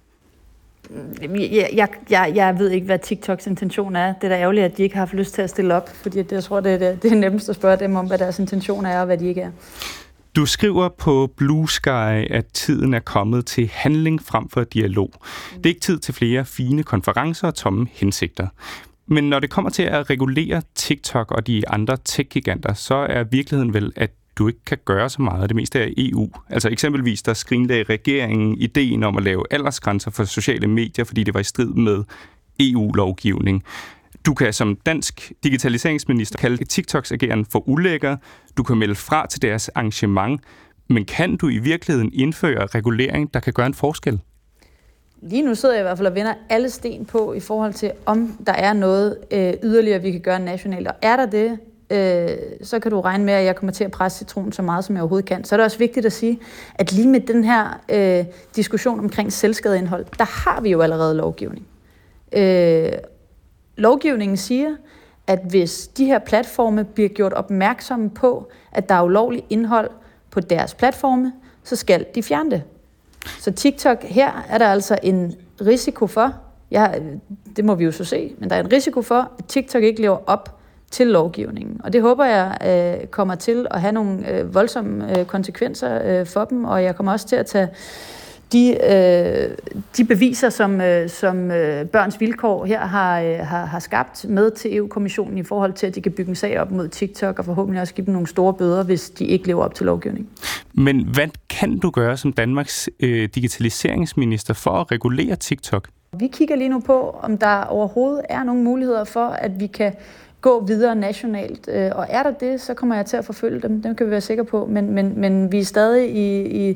Jeg, jeg, jeg, jeg ved ikke, hvad TikToks intention er. Det er da ærgerligt, at de ikke har haft lyst til at stille op, fordi det, jeg tror, det er, det, det er nemmest at spørge dem om, hvad deres intention er, og hvad de ikke er. Du skriver på Blue Sky, at tiden er kommet til handling frem for dialog. Det er ikke tid til flere fine konferencer og tomme hensigter. Men når det kommer til at regulere TikTok og de andre tech-giganter, så er virkeligheden vel, at du ikke kan gøre så meget. Det meste er E U. Altså eksempelvis, der skrinlagde regeringen ideen om at lave aldersgrænser for sociale medier, fordi det var i strid med E U-lovgivning. Du kan som dansk digitaliseringsminister kalde TikToks ageren for ulækker. Du kan melde fra til deres arrangement. Men kan du i virkeligheden indføre regulering, der kan gøre en forskel? Lige nu sidder jeg i hvert fald og vender alle sten på i forhold til, om der er noget øh, yderligere, vi kan gøre nationalt. Og er der det, øh, så kan du regne med, at jeg kommer til at presse citronen så meget, som jeg overhovedet kan. Så er det også vigtigt at sige, at lige med den her øh, diskussion omkring selvskadeindhold, der har vi jo allerede lovgivning. Øh, lovgivningen siger, at hvis de her platforme bliver gjort opmærksomme på, at der er ulovligt indhold på deres platforme, så skal de fjerne det. Så TikTok, her er der altså en risiko for, ja, det må vi jo så se, men der er en risiko for, at TikTok ikke lever op til lovgivningen. Og det håber jeg øh, kommer til at have nogle øh, voldsomme øh, konsekvenser øh, for dem, og jeg kommer også til at tage de, øh, de beviser, som, øh, som øh, Børns Vilkår her har, øh, har, har skabt med til E U-kommissionen i forhold til, at de kan bygge en sag op mod TikTok og forhåbentlig også give dem nogle store bøder, hvis de ikke lever op til lovgivningen. Men hvad kan du gøre som Danmarks øh, digitaliseringsminister for at regulere TikTok? Vi kigger lige nu på, om der overhovedet er nogle muligheder for, at vi kan gå videre nationalt. Øh, og er der det, så kommer jeg til at forfølge dem. Dem kan vi være sikre på. Men, men, men vi er stadig i, i,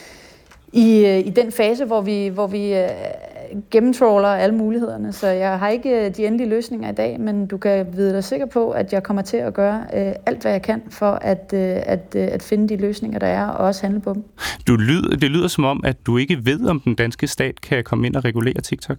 i, i den fase, hvor vi, hvor vi øh, gennemtrawler alle mulighederne. Så jeg har ikke de endelige løsninger i dag, men du kan vide dig sikker på, at jeg kommer til at gøre øh, alt, hvad jeg kan for at, øh, at, øh, at finde de løsninger, der er, og også handle på dem. Du lyder, det lyder som om, at du ikke ved, om den danske stat kan komme ind og regulere TikTok.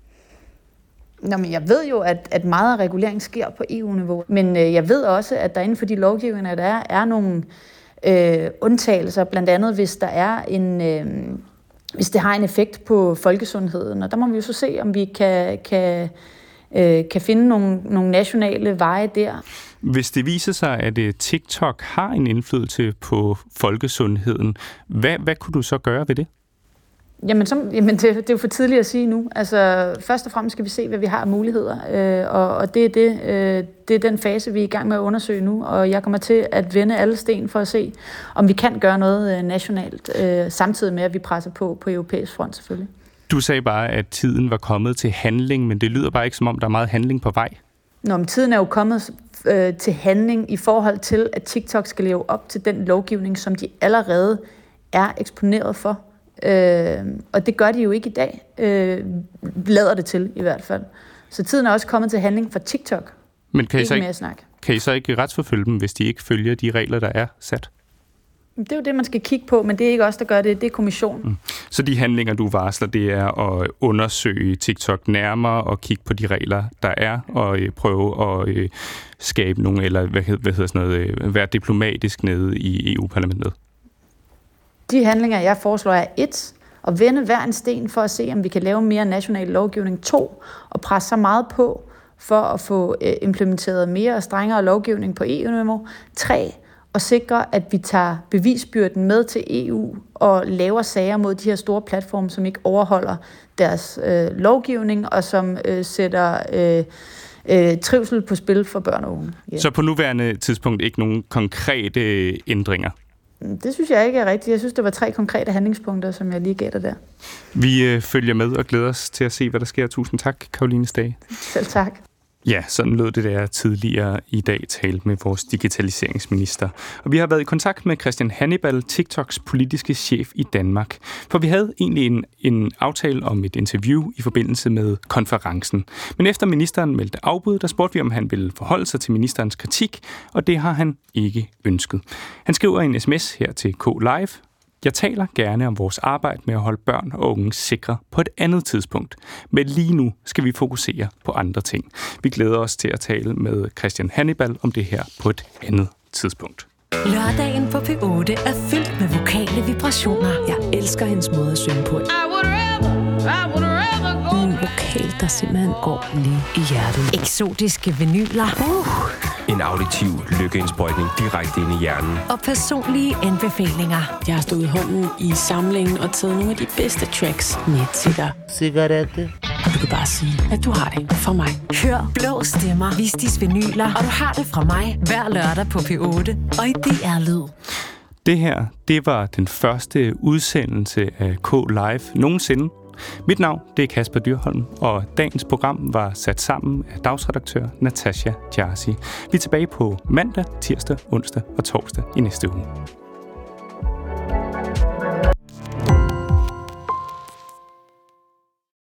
Nå, men jeg ved jo, at, at meget af regulering sker på E U-niveau, men øh, jeg ved også, at der inden for de lovgivninger, der er, er nogle øh, undtagelser, blandt andet hvis der er en... Øh, hvis det har en effekt på folkesundheden. Og der må vi jo så se, om vi kan, kan, øh, kan finde nogle, nogle nationale veje der. Hvis det viser sig, at TikTok har en indflydelse på folkesundheden, hvad, hvad kunne du så gøre ved det? Jamen, så, jamen det, det er jo for tidligt at sige nu. Altså, først og fremmest skal vi se, hvad vi har af muligheder, øh, og, og det, er det, øh, det er den fase, vi er i gang med at undersøge nu, og jeg kommer til at vende alle sten for at se, om vi kan gøre noget øh, nationalt, øh, samtidig med, at vi presser på på europæisk front selvfølgelig. Du sagde bare, at tiden var kommet til handling, men det lyder bare ikke, som om der er meget handling på vej. Nå, men tiden er jo kommet øh, til handling i forhold til, at TikTok skal leve op til den lovgivning, som de allerede er eksponeret for. Øh, og det gør de jo ikke i dag, øh, lader det til i hvert fald. Så tiden er også kommet til handling for TikTok. Men kan I, ikke så ikke, mere snak. kan I så ikke retsforfølge dem, hvis de ikke følger de regler, der er sat? Det er jo det, man skal kigge på, men det er ikke os, der gør det, det er kommissionen. Mm. Så de handlinger, du varsler, det er at undersøge TikTok nærmere og kigge på de regler, der er, og øh, prøve at øh, skabe nogle, eller hvad, hvad hedder sådan noget, øh, være diplomatisk nede i E U-parlamentet? De handlinger, jeg foreslår, er et, at vende hver en sten for at se, om vi kan lave mere national lovgivning. To, og presse så meget på for at få øh, implementeret mere og strengere lovgivning på E U-niveau. Tre, at sikre, at vi tager bevisbyrden med til E U og laver sager mod de her store platforme, som ikke overholder deres øh, lovgivning og som øh, sætter øh, øh, trivsel på spil for børn og unge. Yeah. Så på nuværende tidspunkt ikke nogen konkrete ændringer? Det synes jeg ikke er rigtigt. Jeg synes, det var tre konkrete handlingspunkter, som jeg lige gav dig der. Vi øh, følger med og glæder os til at se, hvad der sker. Tusind tak, Caroline Stage. Selv tak. Ja, sådan lød det der tidligere i dag talt med vores digitaliseringsminister. Og vi har været i kontakt med Christian Hannibal, TikToks politiske chef i Danmark. For vi havde egentlig en, en aftale om et interview i forbindelse med konferencen. Men efter ministeren meldte afbud, der spurgte vi, om han ville forholde sig til ministerens kritik, og det har han ikke ønsket. Han skriver en sms her til K Live. Jeg taler gerne om vores arbejde med at holde børn og unge sikre på et andet tidspunkt. Men lige nu skal vi fokusere på andre ting. Vi glæder os til at tale med Christian Hannibal om det her på et andet tidspunkt. Lørdagen på P otte er fyldt med vokale vibrationer. Jeg elsker hendes måde at synge på. I would rather, I would rather go. En vokal, der simpelthen går lige i hjertet. Eksotiske vinyler. Uh. En auditiv lykkeindsprøjtning direkte ind i hjernen. Og personlige anbefalinger. Jeg har stået hånden i samlingen og taget nogle af de bedste tracks med til dig. Cigarette. Og du kan bare sige, at du har det for mig. Hør Blå Stemmer, Vistis vinyler, og du har det fra mig hver lørdag på P otte og i D R Lyd. Det her, det var den første udsendelse af K Live nogensinde. Mit navn, det er Kasper Dyrholm, og dagens program var sat sammen af dagsredaktør Natasha Jarsi. Vi er tilbage på mandag, tirsdag, onsdag og torsdag i næste uge.